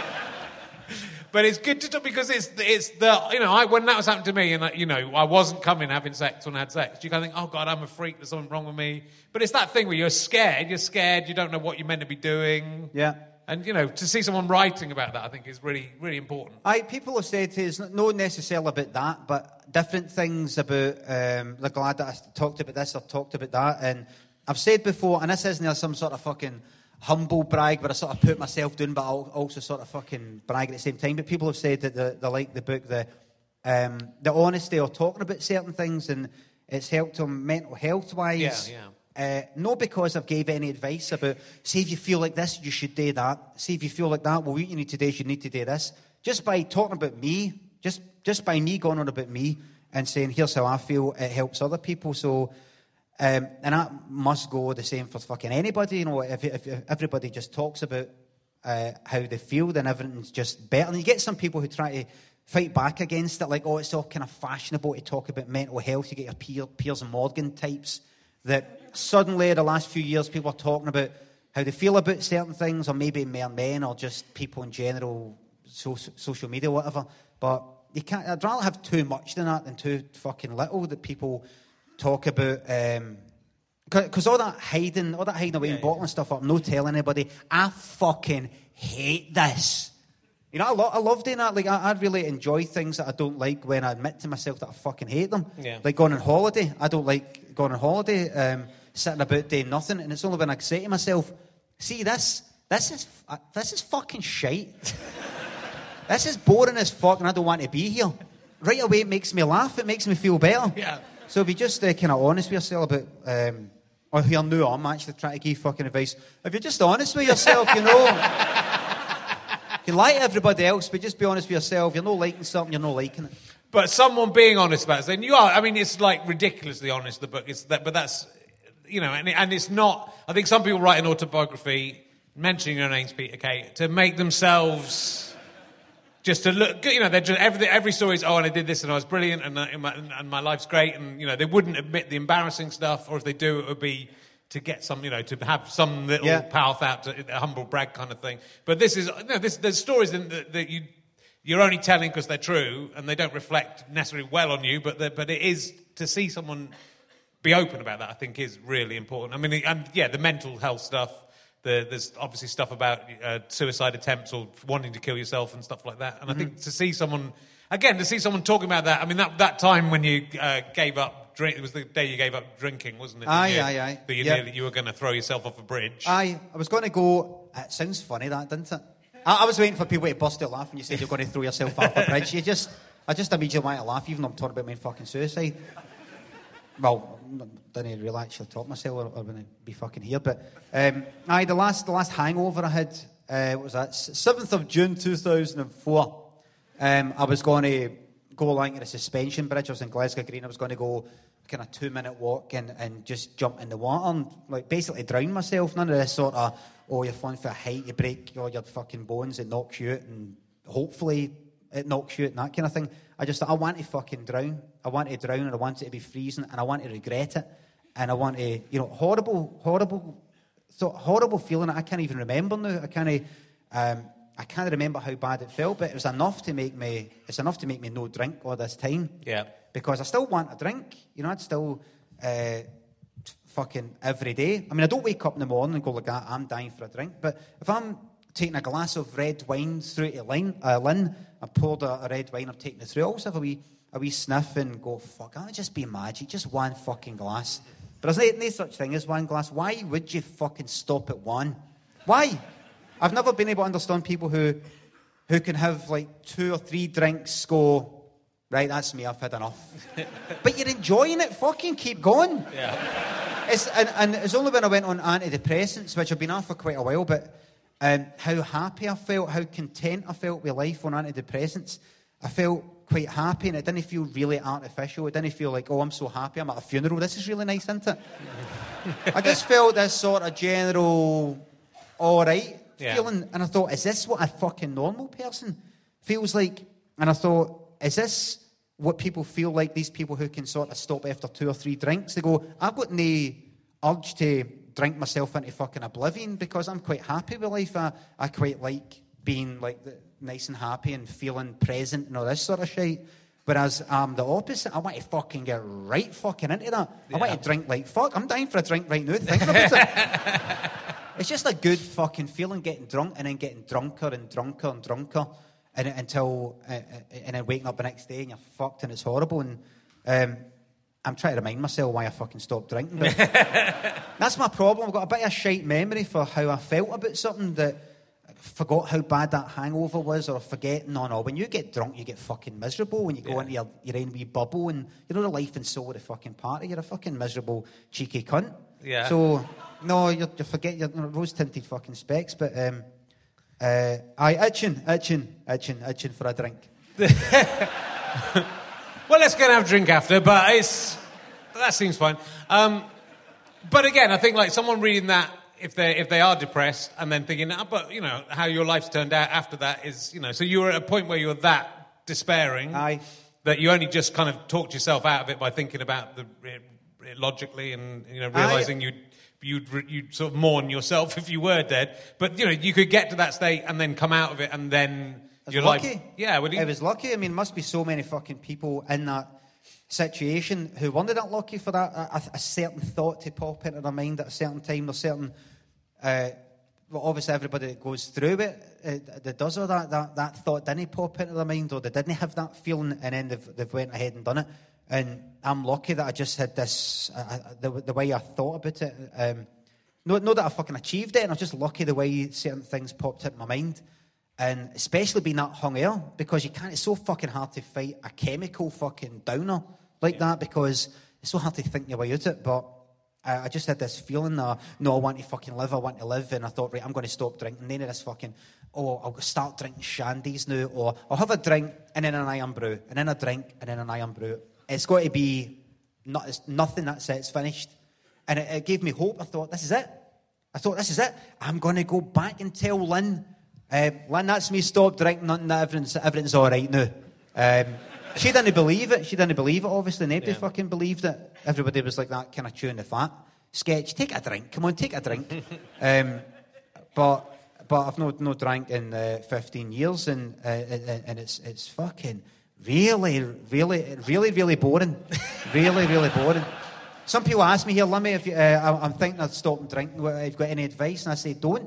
But it's good to talk because it's it's the, you know, I, when that was happening to me and, I, you know, I wasn't coming having sex when I had sex, you kind of think, oh, God, I'm a freak, there's something wrong with me. But it's that thing where you're scared, you're scared, you don't know what you're meant to be doing. Yeah. And, you know, to see someone writing about that, I think is really, really important. I, people have said to us, not necessarily about that, but different things about, um, they're glad that I talked about this or talked about that. And I've said before, and this isn't some sort of fucking... humble brag, but I sort of put myself down, but I'll also sort of fucking brag at the same time. But people have said that they, they like the book, the um, the honesty of talking about certain things, and it's helped them mental health wise. Yeah, yeah. Uh, not because I've gave any advice about, see if you feel like this, you should do that. See if you feel like that, well, what you need to do is you need to do this. Just by talking about me, just just by me going on about me and saying, here's how I feel, it helps other people. So. Um, and that must go the same for fucking anybody, you know. If, if, if everybody just talks about uh, how they feel, then everything's just better. And you get some people who try to fight back against it, like, oh, it's all kind of fashionable to talk about mental health. You get your Pier, Piers Morgan types that suddenly, the last few years, people are talking about how they feel about certain things, or maybe mere men, or just people in general, so, social media, whatever. But you can't. I'd rather have too much than that than too fucking little that people. Talk about, because um, all that hiding, all that hiding away yeah, and bottling yeah. stuff up, no telling anybody. I fucking hate this. You know, I, lo- I love doing that. Like, I, I really enjoy things that I don't like when I admit to myself that I fucking hate them. Yeah. Like going on holiday. I don't like going on holiday, um, sitting about doing nothing. And it's only when I say to myself, see, this, this is, uh, this is fucking shite. this is boring as fuck and I don't want to be here. Right away, it makes me laugh. It makes me feel better. Yeah. So if you just uh, kind of honest with yourself about, um, or here now I'm actually trying to give fucking advice. If you're just honest with yourself, you know, you can lie to everybody else, but just be honest with yourself. You're not liking something, you're not liking it. But someone being honest about it, saying you are. I mean, it's like ridiculously honest. The book is that, but that's, you know, and, and it's not. I think some people write an autobiography mentioning your name's Peter Kay to make themselves just to look. You know, they're just, every every story is, oh, and I did this and I was brilliant and, uh, and, my, and my life's great, and you know, they wouldn't admit the embarrassing stuff, or if they do, it would be to get some, you know, to have some little yeah. path out, to a humble brag kind of thing. But this is, you know, this there's stories that, that you. You're only telling because they're true, and they don't reflect necessarily well on you, but but it is, to see someone be open about that, I think, is really important. I mean, and yeah, the mental health stuff, the, there's obviously stuff about uh, suicide attempts or wanting to kill yourself and stuff like that. And mm-hmm. I think to see someone, again, to see someone talking about that, I mean, that, that time when you uh, gave up, drink, it was the day you gave up drinking, wasn't it? Aye, you, aye, aye. That you, yep. nearly, you were going to throw yourself off a bridge. Aye, I was going to go, it sounds funny that, didn't it? I, I was waiting for people to bust out laugh when you said you're going to throw yourself off a bridge. You just, I just immediately wanted to laugh, even though I'm talking about my fucking suicide. Well, I didn't really actually talk myself or, or when I'd be fucking here, but um, aye, the last the last hangover I had, uh, what was that? seventh of June two thousand four. Um, I was going to go along to the suspension bridge. I was in Glasgow Green. I was going to go kind of two minute walk and, and just jump in the water and like basically drown myself. None of this sort of, oh, you're falling for a height, you break all your fucking bones, it knocks you out, and hopefully it knocks you out and that kind of thing. I just thought, I want to fucking drown. I want to drown and I want it to be freezing and I want to regret it. And I want to, you know, horrible, horrible, so horrible feeling that I can't even remember now. I can't, um, I can't remember how bad it felt, but it was enough to make me, it's enough to make me no drink all this time. Yeah. Because I still want a drink. You know, I'd still uh, fucking every day. I mean, I don't wake up in the morning and go like that, I'm dying for a drink. But if I'm taking a glass of red wine through to Lynn, uh, Lynn I poured a, a red wine, I'm taking it through, I always have a wee, a wee sniff and go, fuck, I'll just be magic, just one fucking glass. But there's no, no such thing as one glass. Why would you fucking stop at one? Why? I've never been able to understand people who who can have like two or three drinks, go, right, that's me, I've had enough. But you're enjoying it, fucking keep going. Yeah. It's, and, and it's only when I went on antidepressants, which I've been on for quite a while, but um, how happy I felt, how content I felt with life on antidepressants. I felt quite happy, and it didn't feel really artificial. It didn't feel like, oh, I'm so happy, I'm at a funeral. This is really nice, isn't it? I just felt this sort of general, all right yeah. feeling, and I thought, is this what a fucking normal person feels like? And I thought, is this what people feel like, these people who can sort of stop after two or three drinks? They go, I've got no urge to drink myself into fucking oblivion because I'm quite happy with life. I, I quite like being like the, nice and happy and feeling present and all this sort of shit. Whereas I'm the opposite. I want to fucking get right fucking into that. Yeah. I want to drink like fuck. I'm dying for a drink right now thinking about it. It's just a good fucking feeling, getting drunk and then getting drunker and drunker and drunker. And, until uh, and then waking up the next day and you're fucked and it's horrible. And um, I'm trying to remind myself why I fucking stopped drinking. But that's my problem. I've got a bit of a shite memory for how I felt about something, that I forgot how bad that hangover was, or forget. No, no. When you get drunk, you get fucking miserable. When you go yeah. into your, your own wee bubble, and you know the life and soul of the fucking party, you're a fucking miserable, cheeky cunt. Yeah. So no, you you forget your rose tinted fucking specs, but. Um, Uh, I itching, itching, itching, itching for a drink. Well, let's go and have a drink after, but it's that seems fine. Um, but again, I think like someone reading that, if they if they are depressed and then thinking, oh, but you know how your life's turned out after that is, you know, so you were at a point where you were that despairing Aye. that you only just kind of talked yourself out of it by thinking about the it, it logically and you know realizing you. You'd, you'd sort of mourn yourself if you were dead. But, you know, you could get to that state and then come out of it and then your lucky. life... Yeah, well, I was lucky. I mean, must be so many fucking people in that situation who weren't that lucky for that, a, a certain thought to pop into their mind at a certain time. There's certain... Uh, well, obviously, everybody that goes through it, uh, that does all that, that, that thought didn't pop into their mind, or they didn't have that feeling, and then they've, they've went ahead and done it. And I'm lucky that I just had this, uh, the, the way I thought about it. Um, not, not that I fucking achieved it, and I'm just lucky the way certain things popped into my mind. And especially being that hung air, because you can't, it's so fucking hard to fight a chemical fucking downer like that, because it's so hard to think your way out it. But I, I just had this feeling that, no, I want to fucking live, I want to live. And I thought, right, I'm going to stop drinking. Then this fucking, oh, I'll start drinking shandies now, or I'll have a drink and then an iron brew, and then a drink and then an iron brew. It's got to be not, it's nothing, that's it, it's finished. And it, it gave me hope. I thought, this is it. I thought, this is it. I'm going to go back and tell Lynn, uh, Lynn, that's me, stop drinking, nothing, everything's, everything's all right now. Um, she didn't believe it. She didn't believe it, obviously. Nobody yeah. fucking believed it. Everybody was like that kind of chewing the fat. Sketch, take a drink. Come on, take a drink. um, but but I've no, no drank in uh, fifteen years, and uh, and it's it's fucking really, really, really, really boring. really, really boring. Some people ask me here, Limmy, if you, uh, I'm thinking of stopping drinking, have you got any advice? And I say, don't.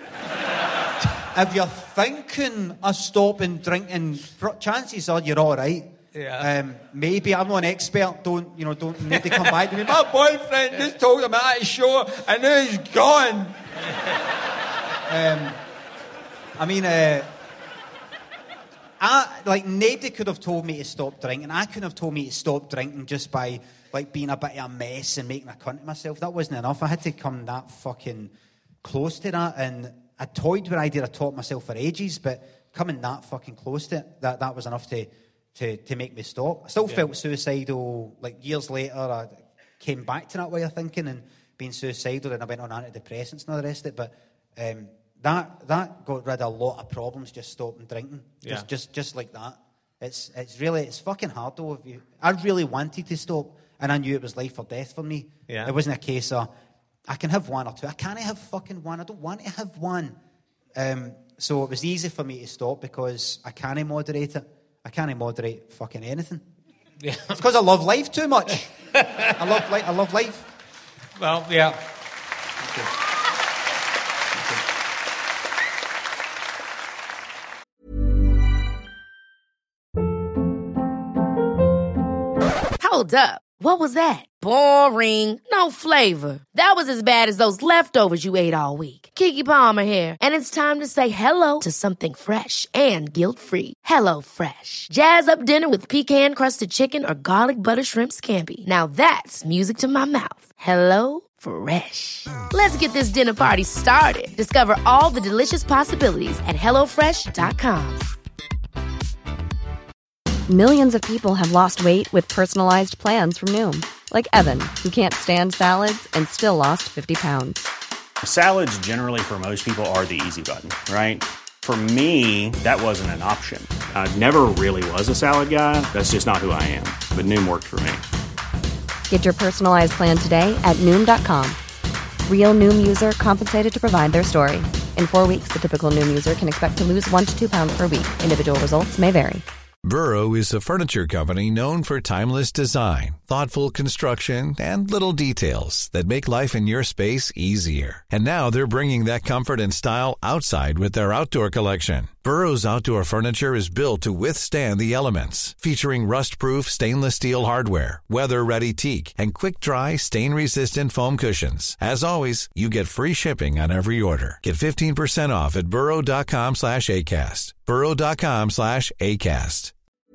If you're thinking of stopping drinking, chances are you're all right. Yeah. Um, maybe I'm not an expert. Don't you know? Don't need to come back to me. My boyfriend just told him at his show, and now he's gone. um, I mean, uh, I like nobody could have told me to stop drinking. I couldn't have told me to stop drinking just by like being a bit of a mess and making a cunt of myself. That wasn't enough. I had to come that fucking close to that, and I toyed with the idea. I taught myself for ages, but coming that fucking close to it, that that was enough to. To, to make me stop. I still yeah. felt suicidal. Like years later, I came back to that way of thinking and being suicidal, and I went on antidepressants and all the rest of it. But um, that that got rid of a lot of problems. Just stopping drinking, yeah. just just just like that. It's it's really it's fucking hard though. If you, I really wanted to stop, and I knew it was life or death for me. Yeah. It wasn't a case of I can have one or two. I can't have fucking one. I don't want to have one. Um, so it was easy for me to stop because I can't moderate it. I can't moderate fucking anything. Yeah. It's because I love life too much. I love life. I love life. Well, yeah. Hold up. What was that? Boring. No flavor. That was as bad as those leftovers you ate all week. Keke Palmer here. And it's time to say hello to something fresh and guilt-free. Hello Fresh. Jazz up dinner with pecan-crusted chicken or garlic butter shrimp scampi. Now that's music to my mouth. Hello Fresh. Let's get this dinner party started. Discover all the delicious possibilities at hello fresh dot com. Millions of people have lost weight with personalized plans from Noom. Like Evan, who can't stand salads and still lost fifty pounds. Salads generally for most people are the easy button, right? For me, that wasn't an option. I never really was a salad guy. That's just not who I am. But Noom worked for me. Get your personalized plan today at Noom dot com. Real Noom user compensated to provide their story. In four weeks, the typical Noom user can expect to lose one to two pounds per week. Individual results may vary. Burrow is a furniture company known for timeless design, thoughtful construction, and little details that make life in your space easier. And now they're bringing that comfort and style outside with their outdoor collection. Burrow's outdoor furniture is built to withstand the elements, featuring rust-proof stainless steel hardware, weather-ready teak, and quick-dry, stain-resistant foam cushions. As always, you get free shipping on every order. Get fifteen percent off at burrow dot com slash ACAST. burrow dot com slash ACAST.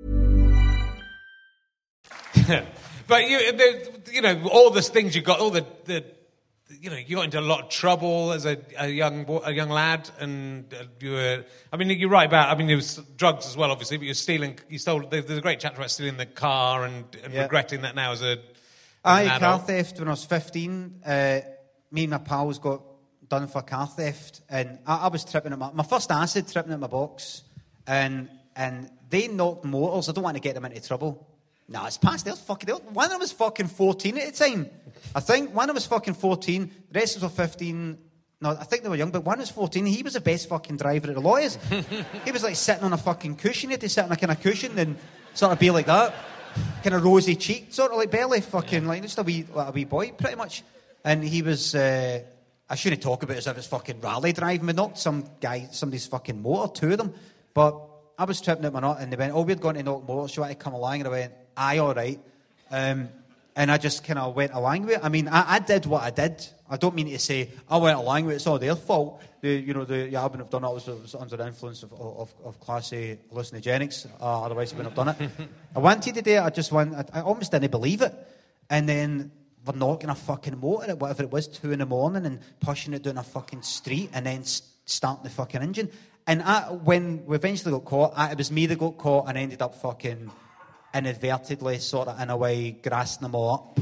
But you, the, you know, all those things you got, all the, the, you know, you got into a lot of trouble as a, a young boy, a young lad, and uh, you were. I mean, you're right about. I mean, there was drugs as well, obviously, but you're stealing. You stole. There's a great chapter about stealing the car and, and yeah. regretting that now as a. As Aye, car theft when I was fifteen. Uh, me and my pals got done for car theft, and I, I was tripping at my, my first acid, tripping at my box, and and they knocked motors. I don't want to get them into trouble. No, it's past. They're fucking. They're, one of them was fucking fourteen at the time. I think one of them was fucking fourteen. The rest were fifteen. No, I think they were young, but one was fourteen. He was the best fucking driver at the lawyers. He was like sitting on a fucking cushion. He had to sit on a kind of cushion and sort of be like that, kind of rosy cheeked, sort of like belly, fucking yeah. like just a wee, like a wee boy, pretty much. And he was. Uh, I shouldn't talk about it as if it's fucking rally driving. We knocked some guy, somebody's fucking motor, two of them. But I was tripping at my nut, and they went, "Oh, we're going to knock motors. You want to come along?" And I went, "Aye, all right." Um, And I just kind of went along with it. I mean, I, I did what I did. I don't mean to say I went along with it. It's all their fault. The, you know, the yeah, I wouldn't have done it. I was, was under the influence of, of, of Class A hallucinogenics. Uh, otherwise, I wouldn't have done it. I wanted to do it. I just went. I, I almost didn't believe it. And then we're knocking a fucking motor at whatever it was, two in the morning, and pushing it down a fucking street, and then s- starting the fucking engine. And I, when we eventually got caught, I, it was me that got caught and ended up fucking inadvertently, sort of in a way, grassing them all up.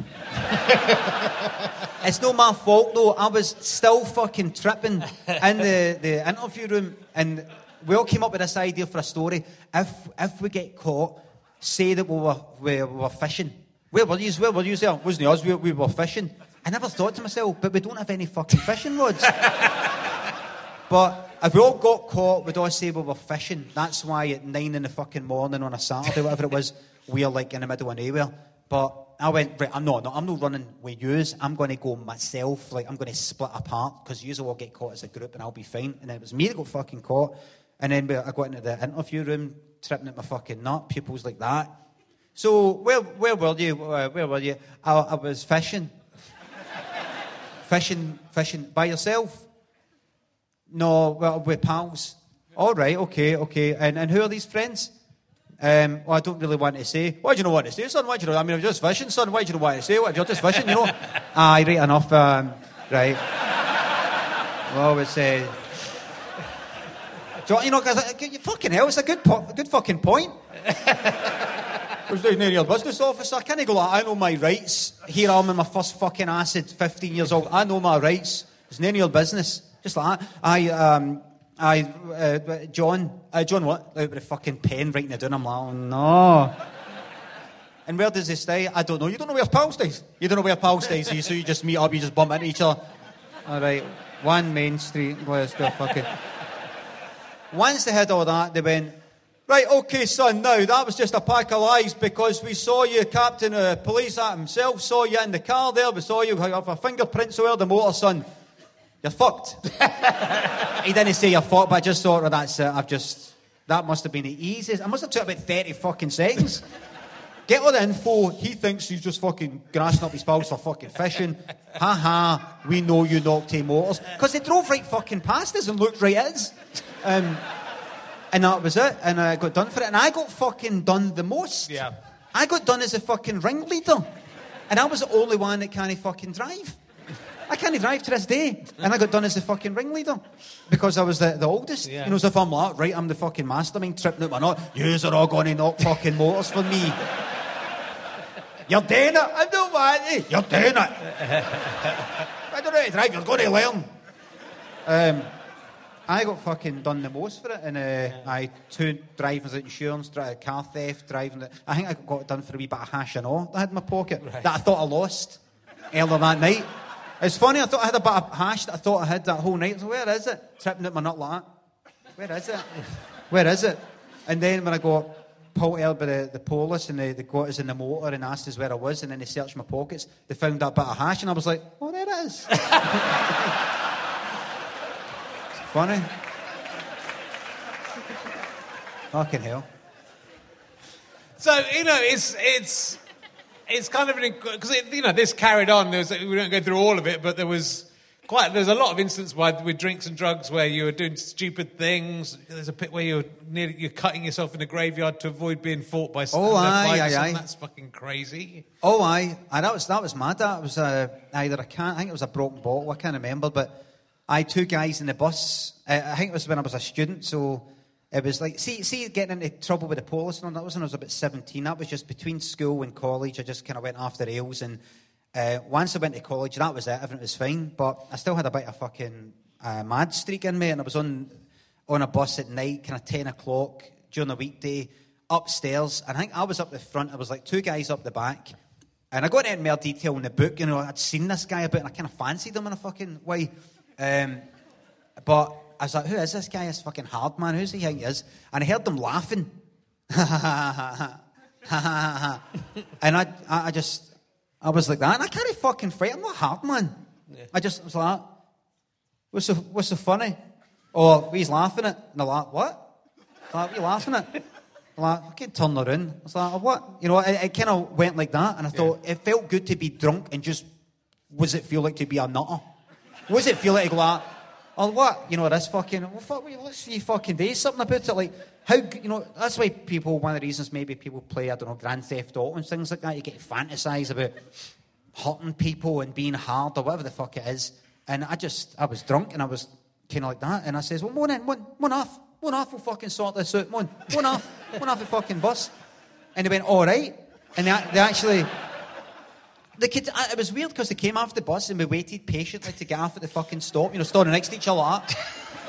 It's not my fault though. I was still fucking tripping in the, the interview room, and we all came up with this idea for a story. If if we get caught, say that we were we were fishing. Where were you? Where were you? There wasn't us. We, we were fishing. I never thought to myself, but we don't have any fucking fishing rods. But if we all got caught, we'd all say we were fishing. That's why at nine in the fucking morning on a Saturday, whatever it was, we are like in the middle of nowhere. But I went, right, I'm not, no, I'm not running with yous. I'm going to go myself. Like, I'm going to split apart because yous will all get caught as a group and I'll be fine. And then it was me that got fucking caught. And then I got into the interview room, tripping at my fucking nut, pupils like that. So where where were you? Uh, where were you? I, I was fishing. fishing, fishing by yourself? No, well, with pals. All right, okay, okay. And and who are these friends? Um, well, I don't really want to say. Why do you not want to say, son? Why do you know? I mean, I'm just fishing, son. Why do you not want to say? What, if you're just fishing, you know? Aye, right enough. Um, right. Well, it's uh, you know, because fucking hell, it's a good, po- good fucking point. I was doing your business officer. I can't go like, I know my rights. Here I am in my first fucking acid, fifteen years old. I know my rights. It's none of your business. Just like that. I, um, I, uh, John, uh, John what? Out with a fucking pen writing it down. I'm like, oh no. And where does he stay? I don't know. You don't know where Pal stays. You don't know where Pal stays, so you just meet up, you just bump into each other. All right, one Main Street. Let's do a fucking... Once they had all that, they went, right, okay, son, now, that was just a pack of lies because we saw you, Captain of Police at himself, saw you in the car there, we saw you have a fingerprint somewhere, the motor, son. You're fucked. He didn't say you're fucked, but I just thought, well, that's it. I've just, that must have been the easiest. I must have took about thirty fucking seconds. Get all the info. He thinks he's just fucking grassing up his pals for fucking fishing. Ha ha, we know you knocked eight motors. Because they drove right fucking past us and looked right at us. Um, and that was it. And I got done for it. And I got fucking done the most. Yeah. I got done as a fucking ringleader. And I was the only one that can't fucking drive. I can't drive to this day. And I got done as the fucking ringleader. Because I was the, the oldest. Yeah. You know, so if I'm like, right, I'm the fucking mastermind tripping out my nut. Yous are all going to knock fucking motors for me. You're doing it. I don't want it. You're doing it. I don't know how to drive. You're going to learn. Um, I got fucking done the most for it. And uh, yeah. I two driving without insurance, dri- car theft, driving. The, I think I got it done for a wee bit of hash and all that I had in my pocket right. That I thought I lost earlier that night. It's funny, I thought I had a bit of hash that I thought I had that whole night. So where is it? Tripping at my nut like that. Where is it? Where is it? And then when I got pulled out by the, the police and they, they got us in the motor and asked us where I was and then they searched my pockets, they found that bit of hash and I was like, oh, there it is. It's funny. Fucking hell. So, you know, it's... it's It's kind of an because you know this carried on. There was, we don't go through all of it, but there was quite there's a lot of instances where, with drinks and drugs where you were doing stupid things. There's a bit where you're nearly you're cutting yourself in the graveyard to avoid being fought by someone. Oh, aye, aye, aye. That's fucking crazy. Oh, aye, aye. That was that was mad. That was uh, either a can. I think it was a broken bottle. I can't remember, but I had two guys in the bus. Uh, I think it was when I was a student, so. It was like, see, see, getting into trouble with the police, and that was when I was about seventeen. That was just between school and college. I just kind of went off the rails, and uh, once I went to college, that was it. Everything was fine, but I still had a bit of fucking uh, mad streak in me, and I was on on a bus at night, kind of ten o'clock during a weekday, upstairs, and I think I was up the front. I was like two guys up the back, and I got into more detail in the book. You know, I'd seen this guy a bit, and I kind of fancied him in a fucking way, um, but. I was like, who is this guy? This fucking hard man. Who's he think he is? And I heard them laughing. And I, I just, I was like that. And I can't fucking fight. I'm not hard man. Yeah. I just was like, what's so, what's so funny? Oh, he's laughing at. And they're like, what? Like, what are you laughing at? like, I can turn around. I was like, oh, what? You know, it, it kind of went like that, and I thought yeah. it felt good to be drunk and just, what does it feel like to be a nutter? What does it feel like to go like, oh, what? You know, this fucking, well, fuck, let's see fucking do something about it. Like, how, you know, that's why people, one of the reasons maybe people play, I don't know, Grand Theft Auto and things like that, you get to fantasize about hurting people and being hard or whatever the fuck it is. And I just, I was drunk and I was kind of like that. And I says, well, one in, one, one off. One off, we'll fucking sort this out. One, one off. One off the fucking bus. And they went, all right. And they, they actually, the kid, it was weird because they came off the bus and we waited patiently to get off at the fucking stop, you know, standing next to each other like that.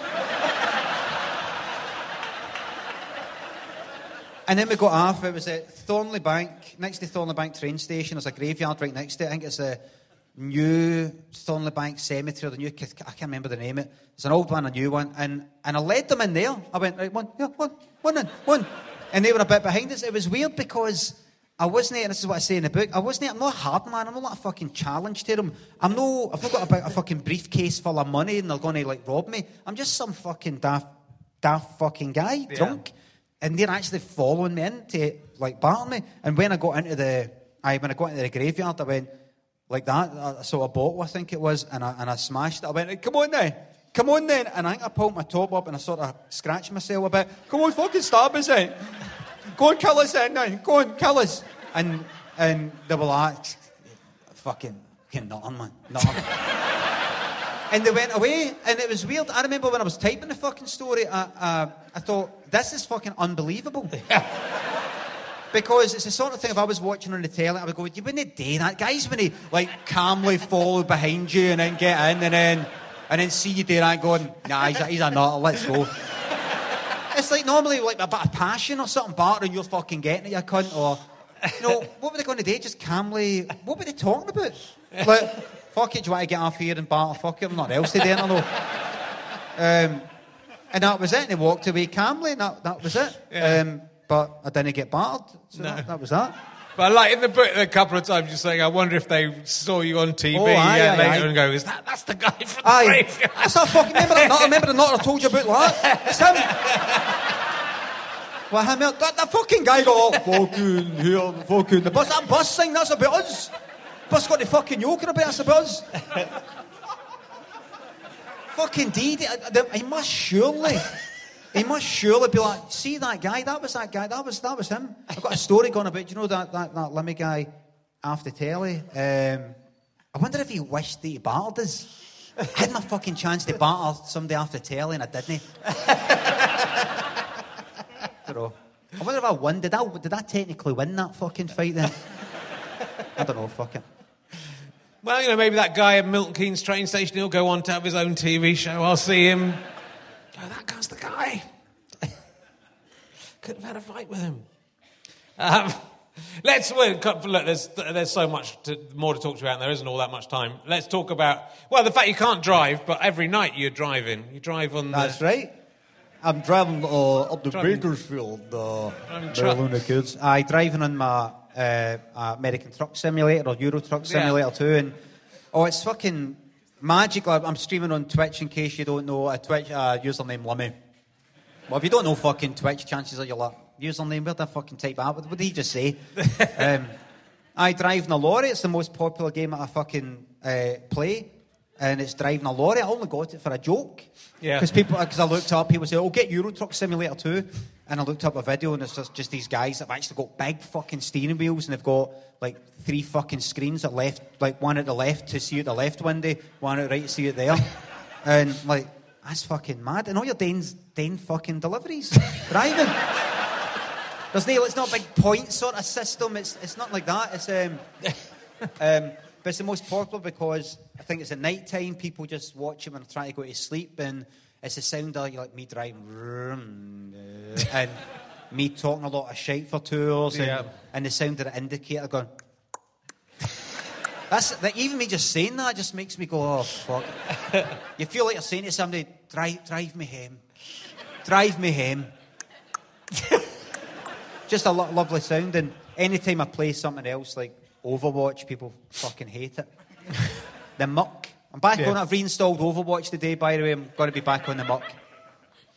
And then we got off. It was at Thornley Bank, next to Thornley Bank train station. There's a graveyard right next to it. I think it's a new Thornley Bank Cemetery, or the new, I can't remember the name of it. It's an old one, a new one. And and I led them in there. I went, right, one, yeah, one, one in, one. And they were a bit behind us. It was weird because I wasn't, and this is what I say in the book, I wasn't, I'm not a hard man. I'm not like a fucking challenge to them. I'm no, I've not got a, a fucking briefcase full of money and they're going to, like, rob me. I'm just some fucking daft, daft fucking guy, yeah. drunk. And they're actually following me in to, like, battle me. And when I got into the, I when I got into the graveyard, I went, like that, I saw a bottle, I think it was, and I, and I smashed it. I went, come on then, come on then. And I think I pulled my top up and I sort of scratched myself a bit. Come on, fucking stab us then. Go and kill us then now. Go on, kill us. And and they were like, fucking, fucking nothing, man. Nothing. And they went away, and it was weird. I remember when I was typing the fucking story, I, uh, I thought, this is fucking unbelievable. Because it's the sort of thing, if I was watching on the telly, I would go, you wouldn't do that. Guys, when they, like, calmly follow behind you and then get in and then and then see you do that going, nah, he's a, he's a nutter, let's go. It's like normally like a bit of passion or something, bartering you're fucking getting it, you cunt, or, you know, what were they going to do? Just calmly, what were they talking about? Like, fuck it, do you want to get off here and barter? Fuck it, nothing else to do, I don't know. Um, and that was it, and they walked away calmly, and that, that was it. Yeah. Um, But I didn't get battered, so no. that, that was that. But like in the book, a couple of times you're saying, I wonder if they saw you on T V oh, aye, yeah, aye, later aye. and go, is that, that's the guy from the Aye. graveyard? That's that fucking, remember the nutter, remember the nutter I told you about, that? It's him. Well, him, that, that fucking guy got all fucking here, fucking, the bus, that bus thing, that's about us. Bus got the fucking yoker about, that's about us. Fucking D D, he must surely... He must surely be like, see that guy? That was that guy. That was that was him. I've got a story going about, you know, that, that, that Limmy guy after telly. Um, I wonder if he wished that he battered us. I had my fucking chance to batter somebody after telly and I didn't. I don't know. I wonder if I won. Did I, did I technically win that fucking fight then? I don't know, fuck it. Well, you know, maybe that guy at Milton Keynes train station, he'll go on to have his own T V show. I'll see him. Oh, that guy's the guy. Could have had a fight with him. Um, let's look. There's there's so much to, more to talk to you about. And there isn't all that much time. Let's talk about well the fact you can't drive, but every night you're driving. You drive on. That's the, right. I'm driving uh, up the Driving- Bakersfield. Uh, truck. Luna kids. I driving on my uh, American Truck Simulator or Euro Truck Simulator Yeah. too, and oh, it's fucking magical. I'm streaming on Twitch. In case you don't know, a Twitch uh, username Limmy. Well, if you don't know fucking Twitch, chances are you're like, username, where'd I fucking type that? What did he just say? um, I drive in a lorry. It's the most popular game that I fucking uh, play. And it's driving a lorry. I only got it for a joke. Yeah. Because people, because I looked up, people say, oh, get Euro Truck Simulator two. And I looked up a video and it's just, just these guys that have actually got big fucking steering wheels and they've got like three fucking screens at left, like one at the left to see out the left window, one at the right to see it there. And like, that's fucking mad. And all your Dane's Dane fucking deliveries. Driving. There's no, it's not a big point sort of system. It's it's not like that. It's um, um, but it's the most popular because I think it's at night time. People just watch it when they're trying to go to sleep, and it's the sound of like me driving and me talking a lot of shit for two hours, and, Yeah. and the sound of the indicator going. That's like, even me just saying that just makes me go, oh fuck. You feel like you're saying to somebody, drive, drive me home, drive me home. Just a lo- lovely sound, and anytime I play something else like Overwatch, people fucking hate it. The muck. I'm back Yeah. on it. I've reinstalled Overwatch today, by the way. I'm going to be back on the muck.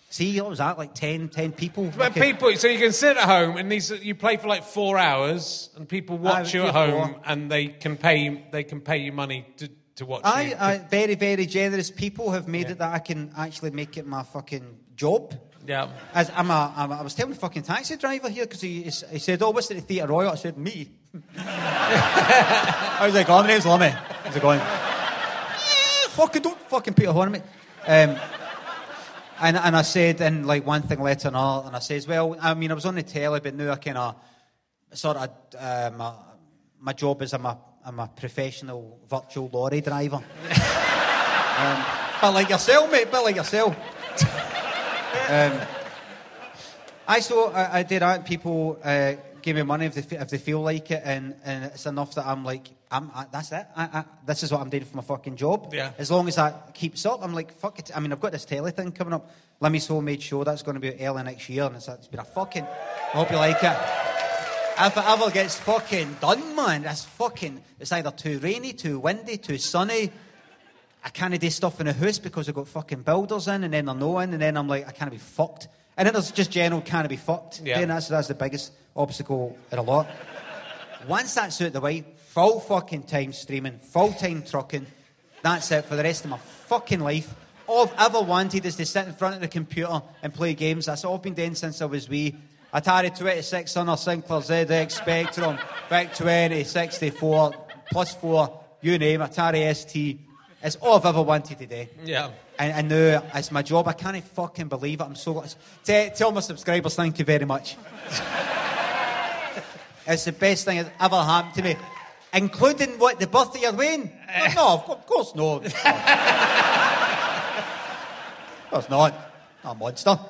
See, what was that? Like ten, ten people? But Okay. people, so you can sit at home and these you play for like four hours, and people watch Uh, you at yeah, home, four. and they can pay they can pay you money to, to watch I, you. I, very, very generous people have made it that I can actually make it my fucking job. Yeah. As I'm a, I'm a, I was telling the fucking taxi driver here because he, he said, "Oh, what's at the Theatre Royal?" I said, "Me." I was like, "Oh, my name's Lummy." How's it going? Yeah, fucking don't fucking put a horn on me. Um, and and I said, and like one thing led to another, and I says, "Well, I mean, I was on the telly, but now I kind of sort of uh, my my job is I'm a I'm a professional virtual lorry driver." um, but like yourself, mate. But like yourself. Um, I so I, I did that. People uh, give me money if they fe- if they feel like it, and, and it's enough that I'm like, I'm I, that's it. I, I, this is what I'm doing for my fucking job. Yeah. As long as that keeps up, I'm like, fuck it. I mean, I've got this telly thing coming up. Lemmy Soulmade show that's going to be early next year, and it's, it's been a fucking. I hope you like it. If it ever gets fucking done, man, that's fucking. It's either too rainy, too windy, too sunny. I can't do stuff in the house because I've got fucking builders in, and then they're no in, and then I'm like, I can't be fucked. And then there's just general can't be fucked. Yeah. Then that's, that's the biggest obstacle in a lot. Once that's out the way, full fucking time streaming, full time trucking, that's it for the rest of my fucking life. All I've ever wanted is to sit in front of the computer and play games. That's all I've been doing since I was wee. Atari twenty-six hundred, Sinclair Z X, Spectrum, VIC twenty, sixty-four, plus four, you name it, Atari S T. It's all I've ever wanted to do. Yeah. And, and now it's my job. I can't fucking believe it. I'm so... Tell, tell my subscribers, thank you very much. It's the best thing that's ever happened to me. Including, what, the birthday of Wayne? No, of, of course not. Of course not. I'm a monster.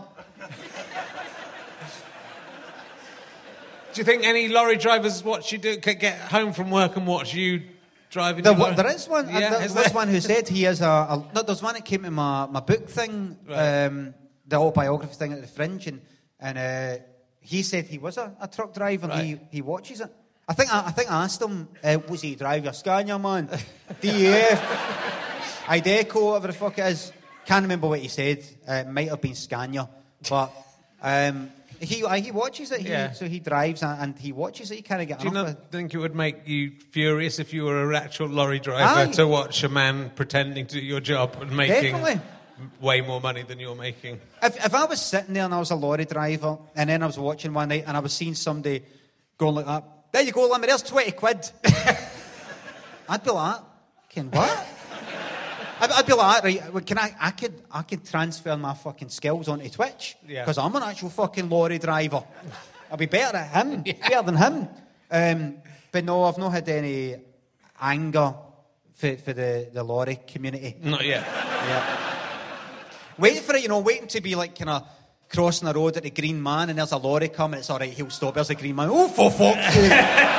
Do you think any lorry drivers watch you do could get home from work and watch you driving? There, your lorry? there is one. Yeah, there is was there? one who said he has a, a. No, there's one that came to my, my book thing, Right. um, the autobiography thing at the Fringe, and, and uh, he said he was a, a truck driver. And he Right. he watches it. I think I, I think I asked him, uh, was he drive your Scania, man? D E F, Iveco, whatever the fuck it is. Can't remember what he said. Uh, it might have been Scania, but um, he uh, he watches it. He, Yeah. So he drives and, and he watches it. He kind of get Do you enough not of it. think it would make you furious if you were an actual lorry driver Aye. to watch a man pretending to do your job and making Definitely. way more money than you're making? If, if I was sitting there and I was a lorry driver and then I was watching one night and I was seeing somebody going like that, there you go, Lemmy, there's twenty quid. I'd be like, can what? I'd, I'd be like, right, well, can I, I could I could transfer my fucking skills onto Twitch Yeah. because I'm an actual fucking lorry driver. I'll be better at him, better than him. Um, but no, I've not had any anger for, for the, the lorry community. Not yet. Yeah. Waiting for it, you know, waiting to be like kind of crossing the road at the Green Man and there's a lorry coming, it's all right, he'll stop, there's the Green Man. Oh, for fuck's sake.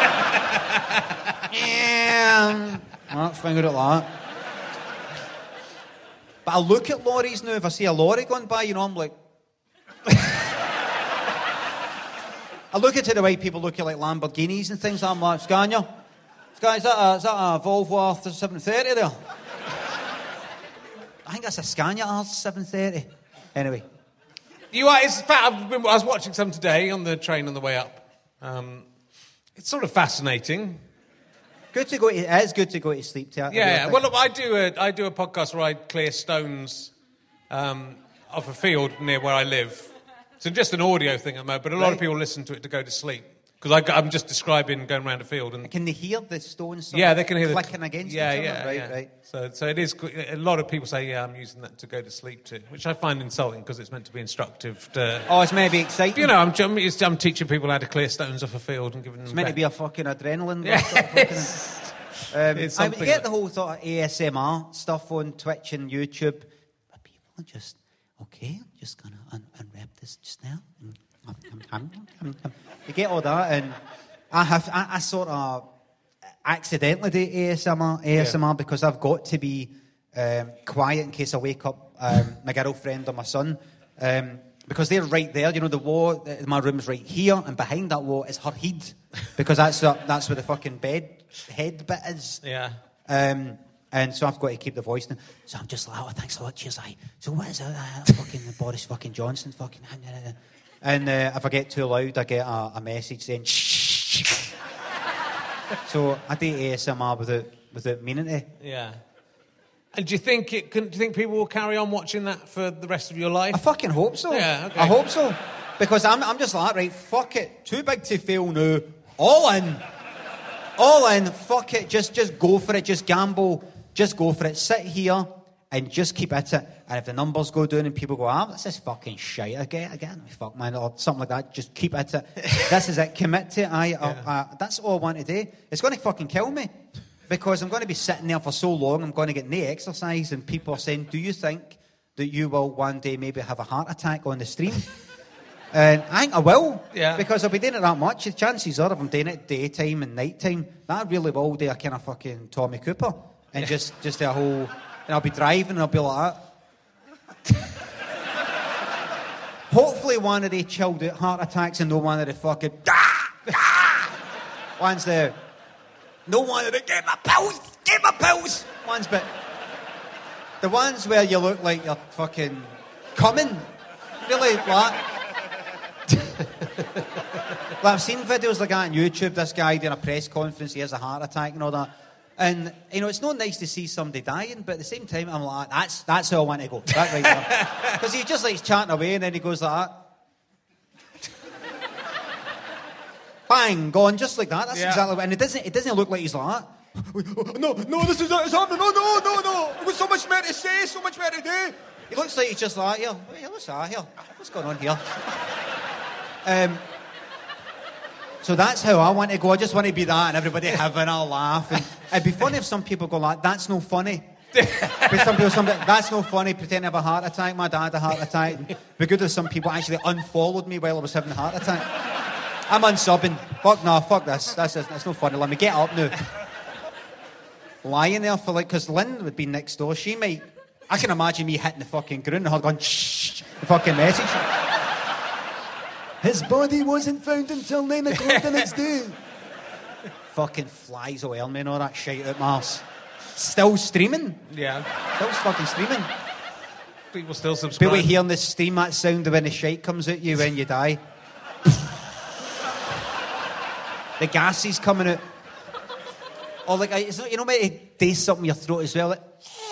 Yeah. Well, finger at that. But I look at lorries now, if I see a lorry going by, you know, I'm like... I look at it the way people look at like Lamborghinis and things, I'm like, Scania? Scania, is that a, is that a Volvo R seven thirty there? I think that's a Scania R seven thirty. Anyway. You are. It's, in fact, I've been, I was watching some today on the train on the way up. Um, it's sort of fascinating. Good to go to, it is good to go to sleep to. Yeah, yeah. Well, look, I do a I do a podcast where I clear stones um, off a field near where I live. So just an audio thing at the moment, but a lot of Right. people listen to it to go to sleep because I'm just describing going around a field and. Can they hear the stones? sort Yeah, of they can hear clicking the against yeah, each other? yeah, Right, yeah. right. So, so it is. A lot of people say, "Yeah, I'm using that to go to sleep to," which I find insulting because it's meant to be instructive. To, Oh, it's meant to be exciting. you know, I'm, I'm, it's- I'm teaching people how to clear stones off a field and giving them. it's meant to back- be a fucking adrenaline. Yeah, sort of fucking- Um, It's I mean, something you get that- the whole sort of A S M R stuff on Twitch and YouTube. But people are just, okay, I'm just going to un- unwrap this just now. Mm, um, um, um, um, um. You get all that, and I have, I, I sort of accidentally do A S M R, A S M R because I've got to be um, quiet in case I wake up um, my girlfriend or my son. Um, because they're right there, you know, the wall, the- my room's right here, and behind that wall is her head, because that's the, that's where the fucking bed head bit is. Yeah. Um, And so I've got to keep the voice down. So I'm just like, oh, thanks a lot, cheers, aye. So what is it? Uh, fucking Boris fucking Johnson, fucking... And uh, if I get too loud, I get a, a message saying, shh. So I do A S M R without, without meaning to. Yeah. And do you think it can, do you think people will carry on watching that for the rest of your life? I fucking hope so. Yeah, okay. I hope so. Because I'm, I'm just like, right, fuck it. Too big to fail now. All in. All in. Fuck it. Just, just go for it. Just gamble. Just go for it. Sit here and just keep at it. And if the numbers go down and people go, ah, this is fucking shite again, again, fuck man, or something like that, just keep at it. This is it. Commit to it. I, yeah. uh, uh, that's all I want to do. It's going to fucking kill me. Because I'm going to be sitting there for so long, I'm going to get no exercise, and people are saying, do you think that you will one day maybe have a heart attack on the stream? And I think I will, yeah. Because I'll be doing it that much. The chances are, if I'm doing it daytime and nighttime, that really will do a kind of fucking Tommy Cooper. And yeah. just, just a whole... And I'll be driving and I'll be like that. Hopefully one of the chilled out heart attacks and no one of the fucking... One's the... No one of the... Get my pills! Get my pills! One's but... The ones where you look like you're fucking coming. Really, like... Like I've seen videos like that on YouTube, this guy doing a press conference, he has a heart attack and all that. And, you know, it's not nice to see somebody dying, but at the same time, I'm like, that's that's how I want to go. That right there. Because he just likes chatting away and then he goes like that. Bang, gone, just like that. That's yeah. exactly what, and it doesn't, it doesn't look like he's like that. No, no, this is it's happening. No, no, no, no. I've got so much more to say, so much more to do. He looks like he's just like, here, what's that here? What's going on here? Um... So that's how I want to go. I just want to be that and everybody having a laugh. And it'd be funny if some people go like, that's no funny. But some people, somebody, that's no funny, pretend to have a heart attack. My dad had a heart attack. It'd be good if some people actually unfollowed me while I was having a heart attack. I'm unsubbing. Fuck no, fuck this. That's, that's no funny. Let me get up now. Lying there for like, because Lynn would be next door. She might, I can imagine me hitting the fucking ground and her going, shh, the fucking message. His body wasn't found until nine o'clock the next day. Fucking flies overwhelm me and all that shit out Mars. Still streaming. Yeah. Still fucking streaming. People still subscribe. People hearing the steam, that sound of when the shite comes at you when you die. The gas is coming out. Or like, it's not, you know, when it does something in your throat as well. Like,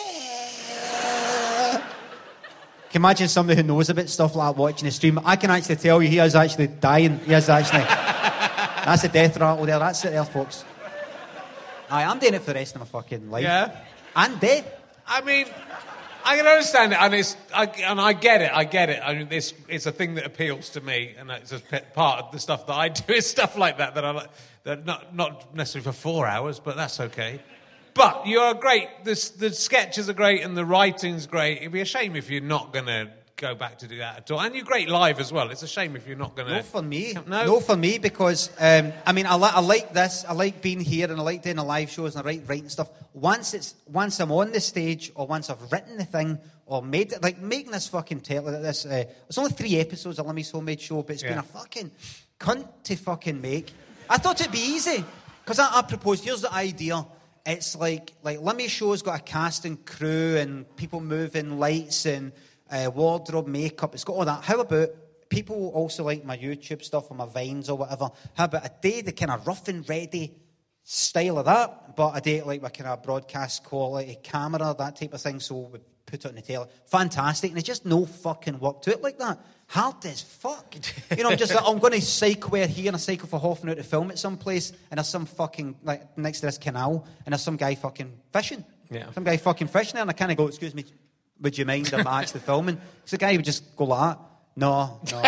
can you imagine somebody who knows about stuff like that watching the stream? I can actually tell you he is actually dying. He is actually. That's a death rattle there. That's it there, folks. Aye, I'm doing it for the rest of my fucking life. Yeah. And dead. I mean, I can understand it, and it's, I, and I get it. I get it. I mean, it's it's a thing that appeals to me, and it's a part of the stuff that I do is stuff like that that I like. That not not necessarily for four hours, but that's okay. But you're great. The, the sketches are great and the writing's great. It'd be a shame if you're not going to go back to do that at all. And you're great live as well. It's a shame if you're not going to... No for me. No? No for me because, um, I mean, I, li- I like this. I like being here and I like doing the live shows and I like writing stuff. Once it's once I'm on the stage or once I've written the thing or made it... Like, making this fucking... Te- like this, uh, it's only three episodes of Limmy's Homemade Show, but it's yeah. been a fucking cunt to fucking make. I thought it'd be easy. Because I, I proposed, here's the idea... It's like, like Limmy Show's got a cast and crew and people moving lights and uh, wardrobe, makeup. It's got all that. How about people also like my YouTube stuff or my Vines or whatever? How about a day the kind of rough and ready style of that, but a day like my kind of broadcast quality camera, that type of thing, so we put it on the telly. Fantastic. And there's just no fucking work to it like that. Hard as fuck. You know, I'm just like, I'm going to cycle where here and I cycle for half an hour to film at some place and there's some fucking, like, next to this canal and there's some guy fucking fishing. Yeah. Some guy fucking fishing there and I kind of go, excuse me, would you mind I'm actually filming? So the guy would just go like that. No, no.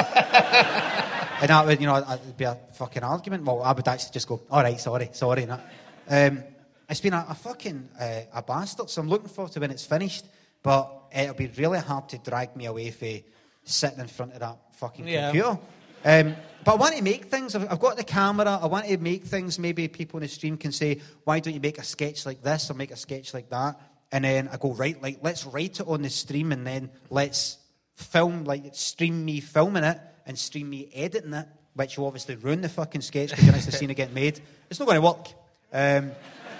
And that would, you know, it'd be a fucking argument. Well, I would actually just go, all right, sorry, sorry. And that. Um, it's been a, a fucking, uh, a bastard. So I'm looking forward to when it's finished, but it'll be really hard to drag me away from sitting in front of that fucking yeah. computer. Um, but I want to make things. I've, I've got the camera. I want to make things. Maybe people in the stream can say, why don't you make a sketch like this or make a sketch like that? And then I go, right, like, let's write it on the stream and then let's film, like, stream me filming it and stream me editing it, which will obviously ruin the fucking sketch because the next scene to get made. It's not going to work. Um,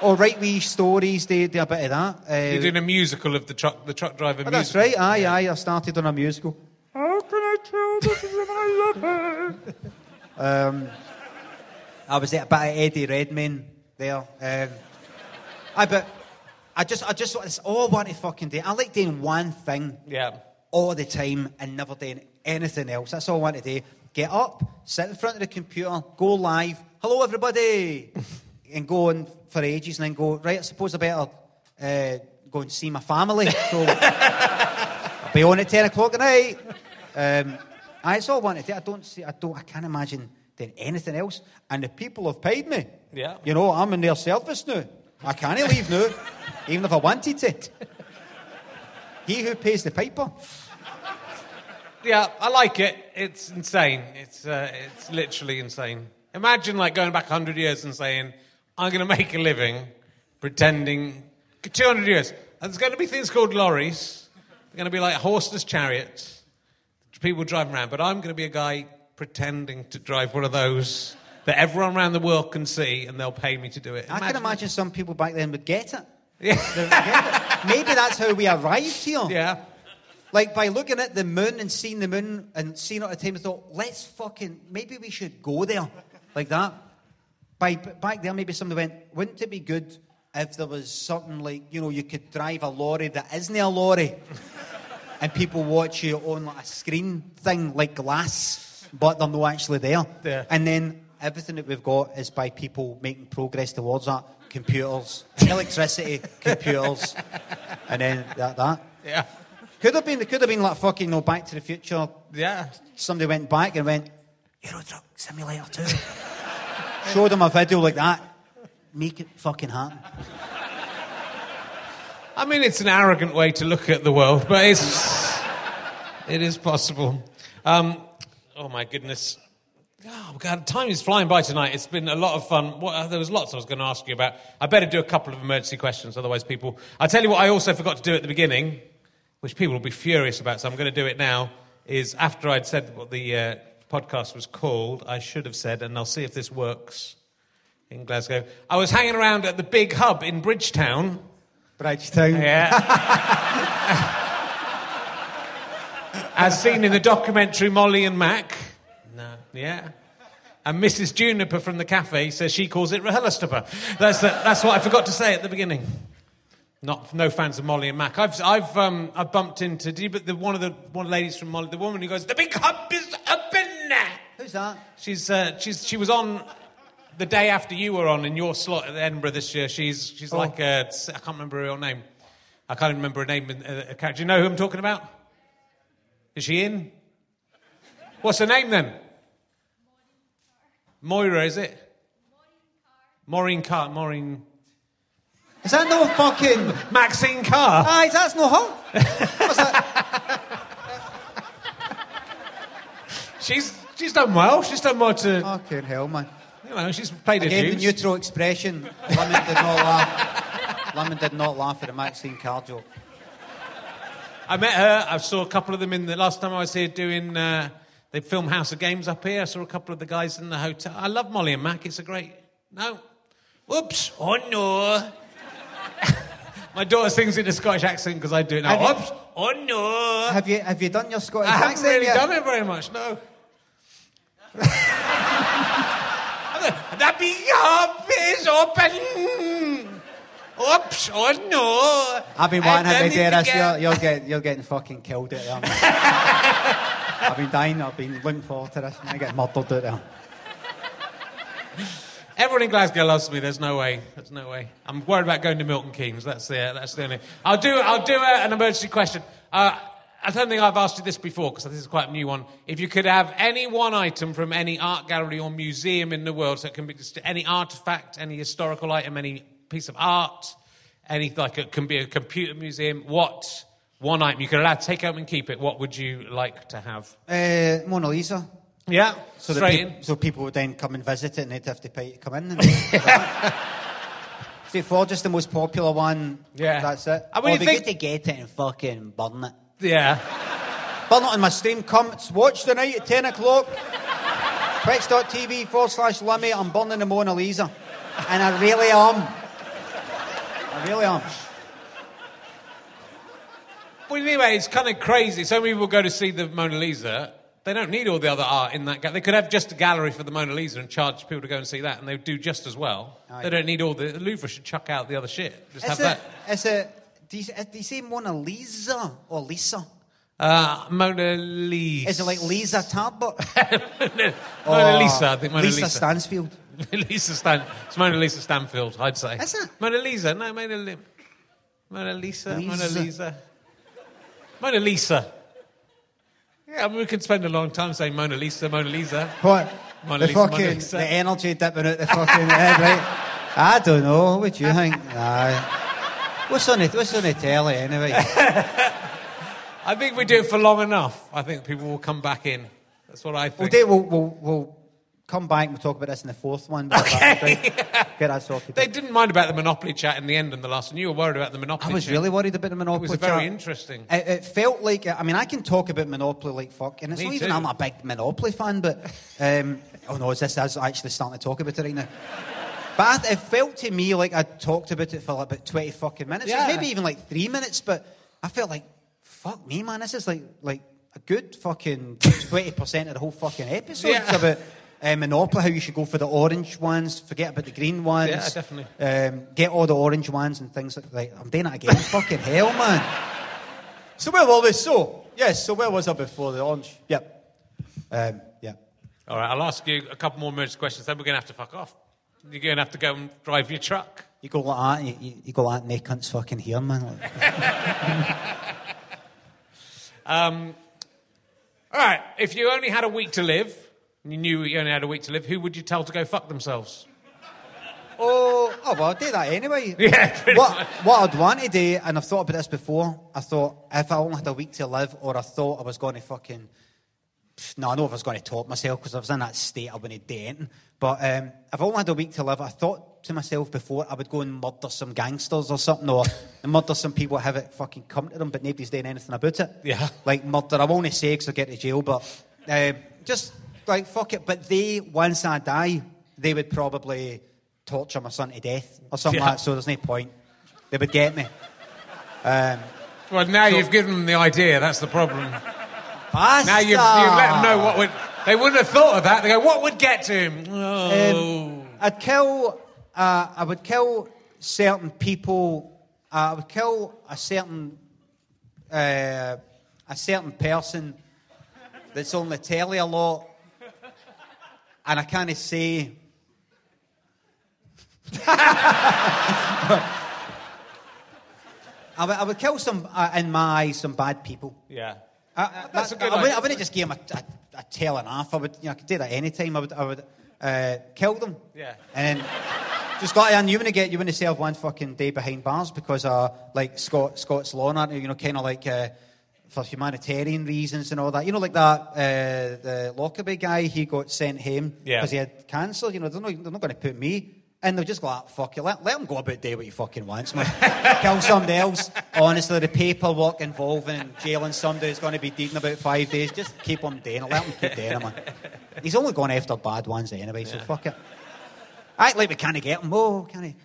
or write wee stories, do, do a bit of that. Uh, You're doing a musical of the truck, the truck driver oh, musical. that's right, aye, yeah. aye, I started on a musical. How can I tell this is my lover? um, I was at a bit of Eddie Redmayne there. Um, I but I just, I just, it's all I want to fucking do. I like doing one thing Yeah. all the time and never doing anything else. That's all I want to do. Get up, sit in front of the computer, go live. Hello, everybody. And go on for ages and then go, right, I suppose I better uh, go and see my family. So I'll be on at ten o'clock at night. Um, that's all I want to do. I don't see, I don't, I can't imagine doing anything else. And the people have paid me. Yeah. You know, I'm in their service now. I can't leave now, even if I wanted to. He who pays the piper. Yeah, I like it. It's insane. It's uh, it's literally insane. Imagine like going back one hundred years and saying, I'm going to make a living pretending... two hundred years. And there's going to be things called lorries. They're going to be like horseless chariots. People driving around. But I'm going to be a guy pretending to drive one of those that everyone around the world can see and they'll pay me to do it. I can imagine some people back then would get it. Yeah. They would get it. Maybe that's how we arrived here. Yeah. Like, by looking at the moon and seeing the moon and seeing it at a time, I thought, let's fucking... Maybe we should go there. Like that. By, back there, maybe somebody went, wouldn't it be good if there was something like, you know, you could drive a lorry that isn't a lorry and people watch you on like a screen thing like glass, but they're not actually there. Yeah. And then everything that we've got is by people making progress towards that. Computers, electricity, computers, and then that. that. Yeah. Could have been, it could have been like fucking, no, Back to the Future. Yeah. Somebody went back and went, Euro Truck Simulator two. Showed them a video like that. Make it fucking happen. I mean, it's an arrogant way to look at the world, but it's... it is possible. Um, oh, my goodness. Oh, God, time is flying by tonight. It's been a lot of fun. What, there was lots I was going to ask you about. I better do a couple of emergency questions, otherwise people... I'll tell you what I also forgot to do at the beginning, which people will be furious about, so I'm going to do it now, is after I'd said what the uh, podcast was called, I should have said, and I'll see if this works in Glasgow. I was hanging around at the big hub in Bridgetown. Bridgetown. Yeah. As seen in the documentary Molly and Mac. No. Yeah. And Missus Juniper from the cafe says she calls it RHLSTP. That's the, that's what I forgot to say at the beginning. Not no fans of Molly and Mac. I've I've um I've bumped into do you, but the one of the one of the ladies from Molly, the woman who goes, the big hub is open. Who's that? She's uh, she's she was on the day after you were on in your slot at Edinburgh this year. She's she's Oh. like a, I can't remember her real name. I can't even remember her name. Uh, do you know who I'm talking about? Is she in? What's her name then? Moira, is it? Maureen Carr. Maureen. Is that no fucking... Maxine Carr. Aye, that's no her. What's that? She's she's done well. She's done well to, Fucking hell, man. you know, she's played her Again, the dues. neutral expression. Lemon did not laugh. Lemon did not laugh at the Maxine Carr joke. I met her. I saw a couple of them in the last time I was here doing. Uh, they filmed House of Games up here. I saw a couple of the guys in the hotel. I love Molly and Mac. It's a great. No, whoops. Oh no. My daughter sings in a Scottish accent because I do it now. Have you- Whoops. Oh no. Have you have you done your Scottish I haven't accent really yet? done it very much. No. The big hub is open. Oops, oh no. I've been wanting I've to do done it this. again. You're, you're, getting, you're getting fucking killed out there, man. I've been dying. I've been looking forward to this. I get murdered out there. Everyone in Glasgow loves me. There's no way. There's no way. I'm worried about going to Milton Keynes. That's the. That's the only. I'll do. I'll do a, an emergency question. Uh, I don't think I've asked you this before because this is quite a new one. If you could have any one item from any art gallery or museum in the world, so it can be just any artifact, any historical item, any piece of art, any like it can be a computer museum. What one item you could allow to take home and keep it? What would you like to have? Uh, Mona Lisa. Yeah, So, that straight peop- in. so people would then come and visit it and they'd have to pay to come in. And See, for just the most popular one, Yeah. that's it. I mean, or you they think- get to get it and fucking burn it. Yeah. Burn it on my stream. Come, watch tonight at ten o'clock. Twitch.tv forward slash Limmy. I'm burning the Mona Lisa. And I really am. I really am. Well, anyway, it's kind of crazy. So many people go to see the Mona Lisa. They don't need all the other art in that gallery. They could have just a gallery for the Mona Lisa and charge people to go and see that, and they would do just as well. Aye. They don't need all the... The Louvre should chuck out the other shit. Just Is have it, that. is it, do, you, do you say Mona Lisa or Lisa? Uh, Mona Lisa. Is it like Lisa Talbot? Mona Lisa, I think Mona Lisa Lisa. Stansfield? Lisa Stan... It's Mona Lisa Stanfield, I'd say. Is it? Mona Lisa, no, Mona Lisa. Mona Lisa, Lisa. Mona Lisa. Mona Lisa. Yeah, I mean, we could spend a long time saying Mona Lisa, Mona Lisa. What? Mona the Lisa, Mona fucking, Lisa. the energy dipping out the fucking head, right? I don't know. What do you think? Aye. What's on the, what's on the telly, anyway? I think we do it for long enough. I think people will come back in. That's what I We'll, think. do, we'll, we'll, we'll come back and we'll talk about this in the fourth one. Okay. Get that sorted. They didn't mind about the Monopoly chat in the end and the last one. You were worried about the Monopoly I was chat. really worried about the It Monopoly was very chat. interesting. It, it felt like, I mean, I can talk about Monopoly like fuck, and it's Me not even too. I'm a big Monopoly fan, but, um, oh no, is this is actually starting to talk about it right now? But I, it felt to me like I talked about it for like about twenty fucking minutes, Yeah. maybe even like three minutes, but I felt like, fuck me, man, this is like like a good fucking twenty percent of the whole fucking episode. Yeah. It's about uh, Monopoly, how you should go for the orange ones, forget about the green ones. Yeah, definitely. Um, get all the orange ones and things like that. I'm doing it again. Fucking hell, man. So where were we? So, yes, so where was I before the orange? Yep. Um, yeah. All right, I'll ask you a couple more emergency questions, then we're going to have to fuck off. You're going to have to go and drive your truck. You go like that, you, you, you go like that, and they cunts fucking here, man. Like, Um, all right, if you only had a week to live, and you knew you only had a week to live, who would you tell to go fuck themselves? oh, oh, well, I'll do that anyway. Yeah, pretty what, much. what I'd want to do, and I've thought about this before, I thought if I only had a week to live, or I thought I was going to fucking... No, I know if I was going to top myself, because I was in that state, I wouldn't do anything. But um, if I only had a week to live, I thought to myself before, I would go and murder some gangsters or something, or and murder some people, have it fucking come to them, but nobody's doing anything about it. Yeah. Like murder, I won't say because I'll get to jail, but uh, just, like, fuck it. But they, once I die, they would probably torture my son to death, or something Yeah. like that, so there's no point. They would get me. Um, Well, now So- you've given them the idea, that's the problem. Basta! Now you've, you've let them know what would... They wouldn't have thought of that. They go, what would get to him? Oh. Um, I'd kill. Uh, I would kill certain people. Uh, I would kill a certain uh, a certain person that's on the telly a lot, and I can't say. I would, I would kill some, uh, in my eyes, some bad people. Yeah. I, I, That's a good I, I, wouldn't, idea. I wouldn't just give them a, a, a tail and off. I would, you know, I could do that any time. I would, I would uh, kill them. Yeah. And then just got and you wouldn't get, you wouldn't serve one fucking day behind bars because, uh, like Scott, Scott's Law, aren't you? You know, kind of like uh, for humanitarian reasons and all that. You know, like that uh, the Lockerbie guy. He got sent home Yeah. because he had cancer. You know, they're not, they're not going to put me. And they'll just go, ah, fuck you, let, let him go about do what he fucking wants, man. Kill somebody else. Honestly, the paperwork involving jailing somebody who's going to be dead in about five days, just keep him doing it. Let him keep doing it, man. He's only going after bad ones anyway, so fuck it. Act like we can't get him. Oh, can he?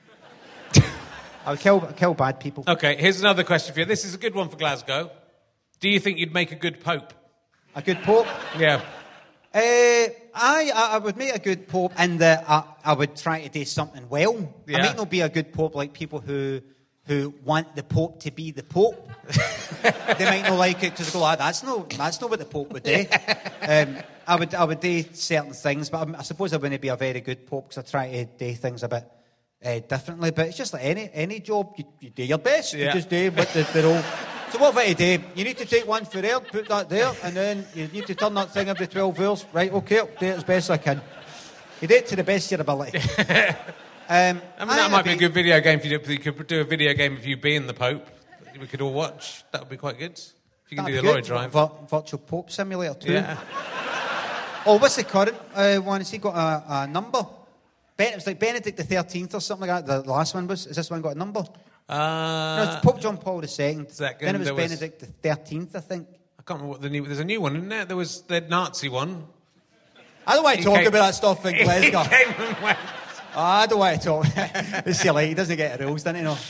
I would kill, kill bad people. Okay, here's another question for you. This is a good one for Glasgow. Do you think you'd make a good pope? A good pope? Yeah. Uh, I, I I would make a good pope in that I, I would try to do something well. Yeah. I might not be a good pope like people who who want the pope to be the pope. They might not like it because they go, ah, that's no that's not what the pope would do. um, I would I would do certain things, but I, I suppose I wouldn't be a very good pope because I try to do things a bit uh, differently. But it's just like any any job, you, you do your best. Yeah. You just do what the, the role. So what have I to do? You need to take one for there, put that there, and then you need to turn that thing every twelve hours. Right, okay, I'll do it as best I can. You do it to the best of your ability. um, I mean, that might be a good video game for you. You could do a video game of you being the Pope that we could all watch. That would be quite good. If you can do the lorry drive. Vir- virtual Pope Simulator two. Yeah. Oh, what's the current uh, one? Has he got a, a number? Ben, it was like Benedict the thirteenth or something like that. The last one was. Has this one got a number? Uh, no, it's Pope John Paul the Second. Second, Then it was there was- Benedict the thirteenth, I think. I can't remember what the new... There's a new one, isn't there? There was the Nazi one. I don't want to He talk came- about that stuff in He Glasgow. came and went. Oh, I don't want to talk. It's silly. He doesn't get the rules, doesn't he? No.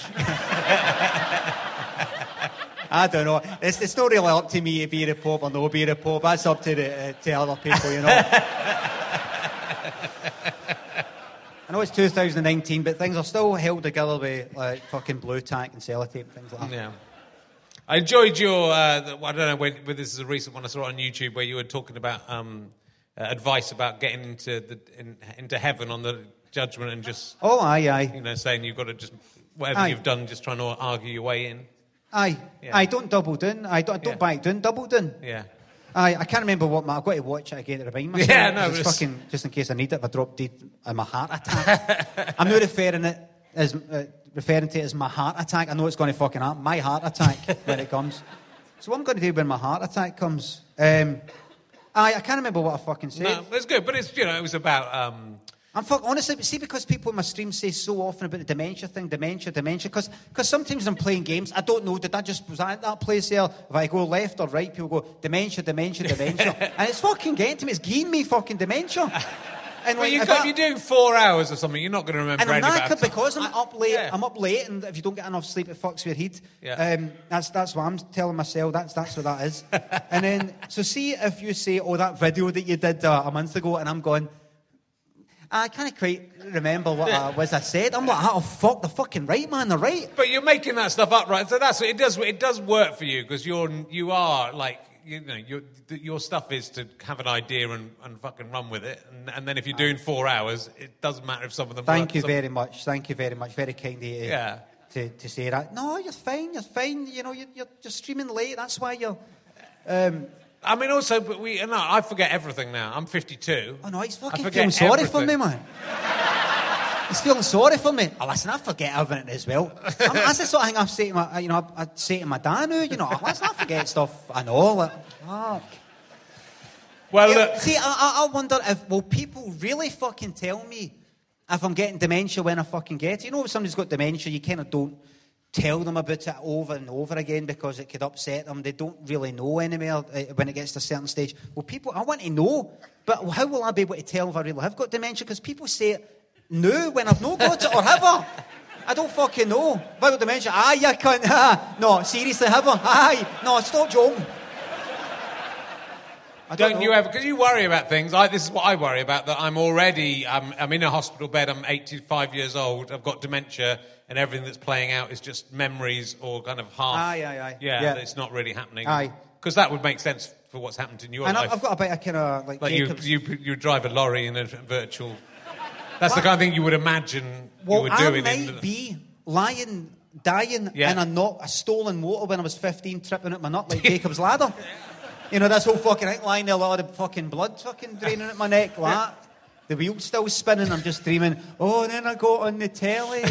I don't know. It's, it's not really up to me to be the Pope or no be the Pope. That's up to the uh, to other people, you know. I know it's two thousand nineteen, but things are still held together with like fucking blue tack and sellotape and things like that. Yeah. I enjoyed your, uh, the, I don't know whether this is a recent one I saw on YouTube where you were talking about um, uh, advice about getting into the in, into heaven on the judgment and just... Oh, aye, aye. You know, saying you've got to just, whatever Aye. you've done, just trying to argue your way in. Aye. Yeah. Aye, don't double down. Aye, don't, don't Yeah. back down, double down. Yeah. Aye, I can't remember what my... I've got to watch it again to remind myself. Yeah, no, It's it was- fucking... Just in case I need it if I drop dead in my heart attack. I'm not referring it as... Uh, referring to it as my heart attack. I know it's going to fucking happen. My heart attack when it comes. So what I'm going to do when my heart attack comes... Um, aye, I can't remember what I fucking said. No, it's good, but it's, you know, it was about... Um, I'm fuck, honestly, see, because people in my stream say so often about the dementia thing, dementia, dementia, because sometimes I'm playing games, I don't know, did I just, was I at that place there? If I go left or right, people go, dementia, dementia, dementia. And it's fucking getting to me, it's giving me fucking dementia. And well, like, you if got, I- if you're doing four hours or something, you're not going to remember and I'm anything about knackered it. because I'm up late. Yeah. I'm up late, and if you don't get enough sleep, it fucks your head. Yeah. Um, that's that's what I'm telling myself. That's that's what that is. And then, so see if you say, "Oh, that video that you did uh, a month ago," and I'm going, I can't quite remember what I, was I said. I'm like, "Oh fuck, they're fucking right, man. They're right." But you're making that stuff up, right? So that's it. Does it does work for you because you're you are like you know your your stuff is to have an idea and, and fucking run with it, and, and then if you're doing four hours, it doesn't matter if some of them. Thank work, you some- very much. Thank you very much. Very kind of you. Yeah. To, to say that. No, you're fine. You're fine. You know, you're you're, you're streaming late. That's why you're. Um, I mean, also, but we. No, I forget everything now. I'm fifty-two. Oh no, he's I fucking forget feeling sorry for everything. me, man. He's feeling sorry for me. Oh, listen, I forget everything as well. I'm, that's the sort of thing I say to my, you know, I, I say to my dad now. You know, oh, listen, I forget stuff. I know. Like, fuck. Well, Yeah, look, see, I, I I wonder if will people really fucking tell me if I'm getting dementia when I fucking get it? You know, if somebody's got dementia, you kind of don't tell them about it over and over again because it could upset them. They don't really know anymore uh, when it gets to a certain stage. Well, people, I want to know, but how will I be able to tell if I really have got dementia? Because people say it now when I've not got it, or have I? I don't fucking know. Have I got dementia? Aye, you cunt. Ah, no, seriously, have I? Aye. No, stop joking. I don't know. you ever? Because you worry about things. I, this is what I worry about. That I'm already. I'm, I'm in a hospital bed. I'm eighty-five years old. I've got dementia, and everything that's playing out is just memories or kind of half. Aye, aye, aye. Yeah, Yeah. it's not really happening. Aye. Because that would make sense for what's happened in your And life. I've got a bit of kind of like, like you, Jacob's... you, you drive a lorry in a virtual. That's the kind of thing you would imagine Well, you were I doing. might in the, be lying, dying Yeah. in a, not, a stolen motor when I was fifteen, tripping at my nut like Jacob's ladder. You know, this whole fucking thing, lying there, a lot of fucking blood fucking draining at my neck, like that. The wheel's still spinning, I'm just dreaming, oh, and then I got on the telly.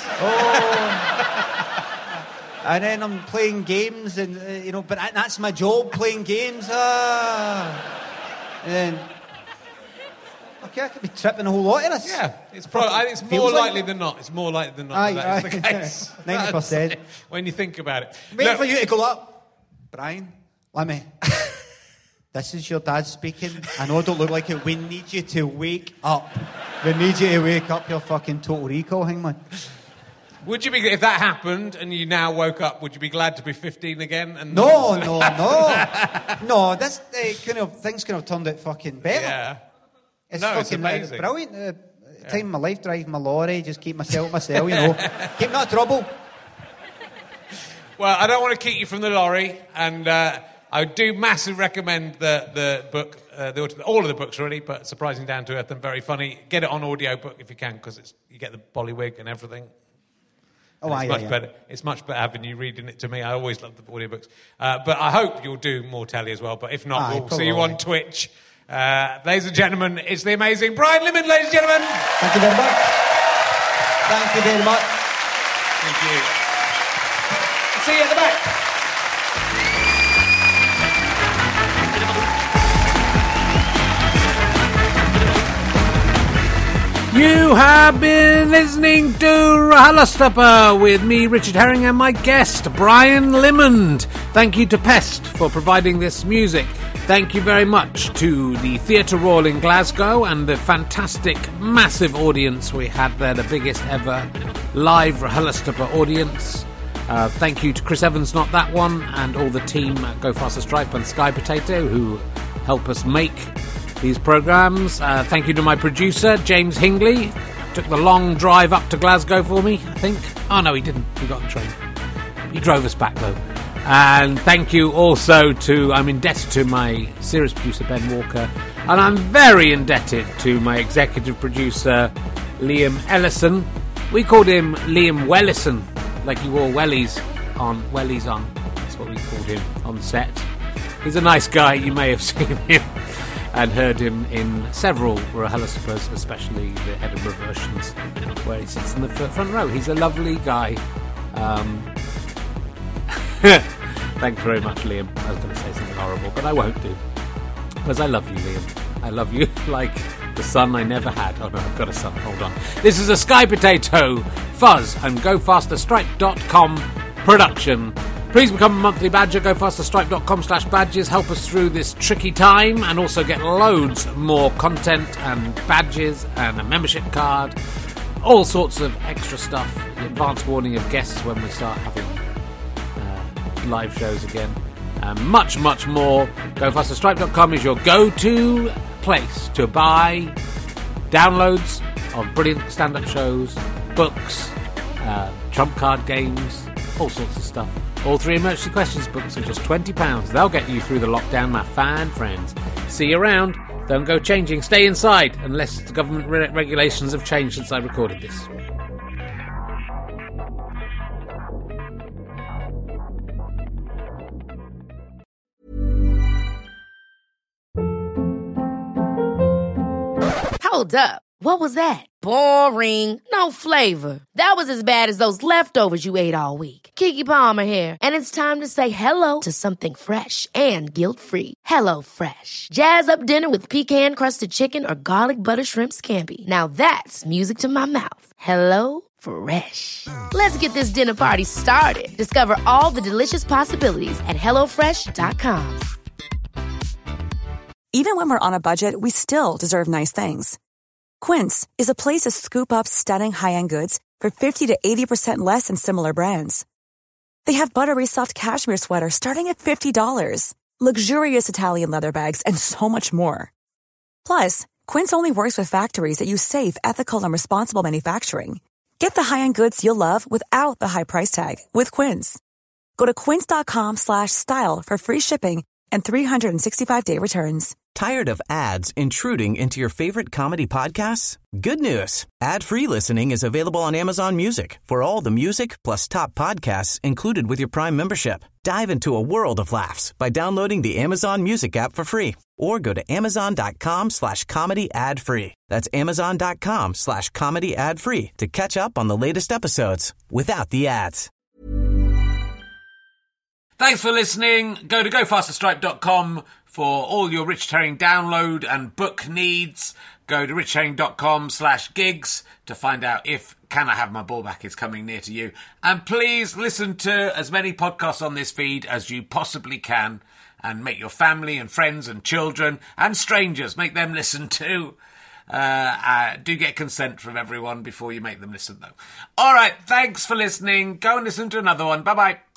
Oh. And then I'm playing games, and, uh, you know, but that's my job, playing games. Ah. And then, okay, I could be tripping a whole lot of this. Yeah, it's probably. I think it's Feels more like likely it. than not. It's more likely than not Aye, that is the aye. case. ninety percent. That's- When you think about it. Wait Look, for you to go up. Brian, let me. This is your dad speaking. I know I don't look like it. We need you to wake up. We need you to wake up, your fucking Total Recall thing, man. Would you be if that happened and you now woke up? Would you be glad to be fifteen again? And No, no, no. No, this uh, kind of things could have turned out fucking better. Yeah. It's No, it's fucking uh, amazing. brilliant. Uh, Time of my life driving my lorry, just keep myself myself, you know. Keep me out of trouble. Well, I don't want to keep you from the lorry, and uh, I do massively recommend the the book, uh, the, all of the books really, but Surprising Down to Earth and very funny. Get it on audio book if you can, because it's you get the Bollywig and everything. Oh, And aye, it's much aye, aye. better. It's much better having you reading it to me. I always love the audiobooks. Uh, but I hope you'll do more telly as well. But if not, Aye, we'll see you probably. on Twitch. Uh, ladies and gentlemen, it's the amazing Brian Limon, ladies and gentlemen. Thank you very much. Thank you very much. Thank you. See you at the back. You have been listening to RHLSTP with me, Richard Herring, and my guest, Brian Limond. Thank you to Pest for providing this music. Thank you very much to the Theatre Royal in Glasgow and the fantastic, massive audience we had there, the biggest ever live RHLSTP audience. Uh, thank you to Chris Evans, Not That One, and all the team at Go Faster Stripe and Sky Potato who help us make these programmes. Uh, thank you to my producer, James Hingley. Took the long drive up to Glasgow for me, I think. Oh, no, he didn't. He got the train. He drove us back, though. And thank you also to, I'm indebted to my series producer, Ben Walker, and I'm very indebted to my executive producer, Liam Ellison. We called him Liam Wellison, like he wore wellies on, wellies on. That's what we called him on set. He's a nice guy. You may have seen him and heard him in several RHLSTPs, especially the Edinburgh versions, where he sits in the front row. He's a lovely guy. Um... Thanks very much, Liam. I was going to say something horrible, but I won't do. Because I love you, Liam. I love you like the son I never had. Oh no, I've got a son. Hold on. This is a Sky Potato, Fuzz, and Go Faster Stripe dot com production. Please become a monthly badger. Go Faster Stripe dot com slash badges. Help us through this tricky time and also get loads more content and badges and a membership card. All sorts of extra stuff. Advance warning of guests when we start having live shows again, and much, much more. Go Faster Stripe dot com is your go-to place to buy downloads of brilliant stand-up shows, books, uh, trump card games, all sorts of stuff. All three Emergency Questions books are just twenty pounds. They'll get you through the lockdown, my fan friends. See you around. Don't go changing. Stay inside, unless the government re- regulations have changed since I recorded this. Hold up. What was that? Boring. No flavor. That was as bad as those leftovers you ate all week. Keke Palmer here, and it's time to say hello to something fresh and guilt-free. Hello Fresh. Jazz up dinner with pecan-crusted chicken or garlic butter shrimp scampi. Now that's music to my mouth. Hello Fresh. Let's get this dinner party started. Discover all the delicious possibilities at hello fresh dot com. Even when we're on a budget, we still deserve nice things. Quince is a place to scoop up stunning high-end goods for fifty to eighty percent less than similar brands. They have buttery soft cashmere sweaters starting at fifty dollars, luxurious Italian leather bags, and so much more. Plus, Quince only works with factories that use safe, ethical, and responsible manufacturing. Get the high-end goods you'll love without the high price tag with Quince. Go to quince dot com slash style for free shipping and three sixty-five day returns. Tired of ads intruding into your favorite comedy podcasts? Good news. Ad-free listening is available on Amazon Music for all the music plus top podcasts included with your Prime membership. Dive into a world of laughs by downloading the Amazon Music app for free or go to amazon.com slash comedy ad free. That's amazon.com slash comedy ad free to catch up on the latest episodes without the ads. Thanks for listening. Go to Go Faster Stripe dot com for all your Rich Herring download and book needs. Go to rich herring dot com slash gigs to find out if Can I Have My Ball Back is coming near to you. And please listen to as many podcasts on this feed as you possibly can and make your family and friends and children and strangers, make them listen too. Uh, uh, do get consent from everyone before you make them listen, though. All right, thanks for listening. Go and listen to another one. Bye-bye.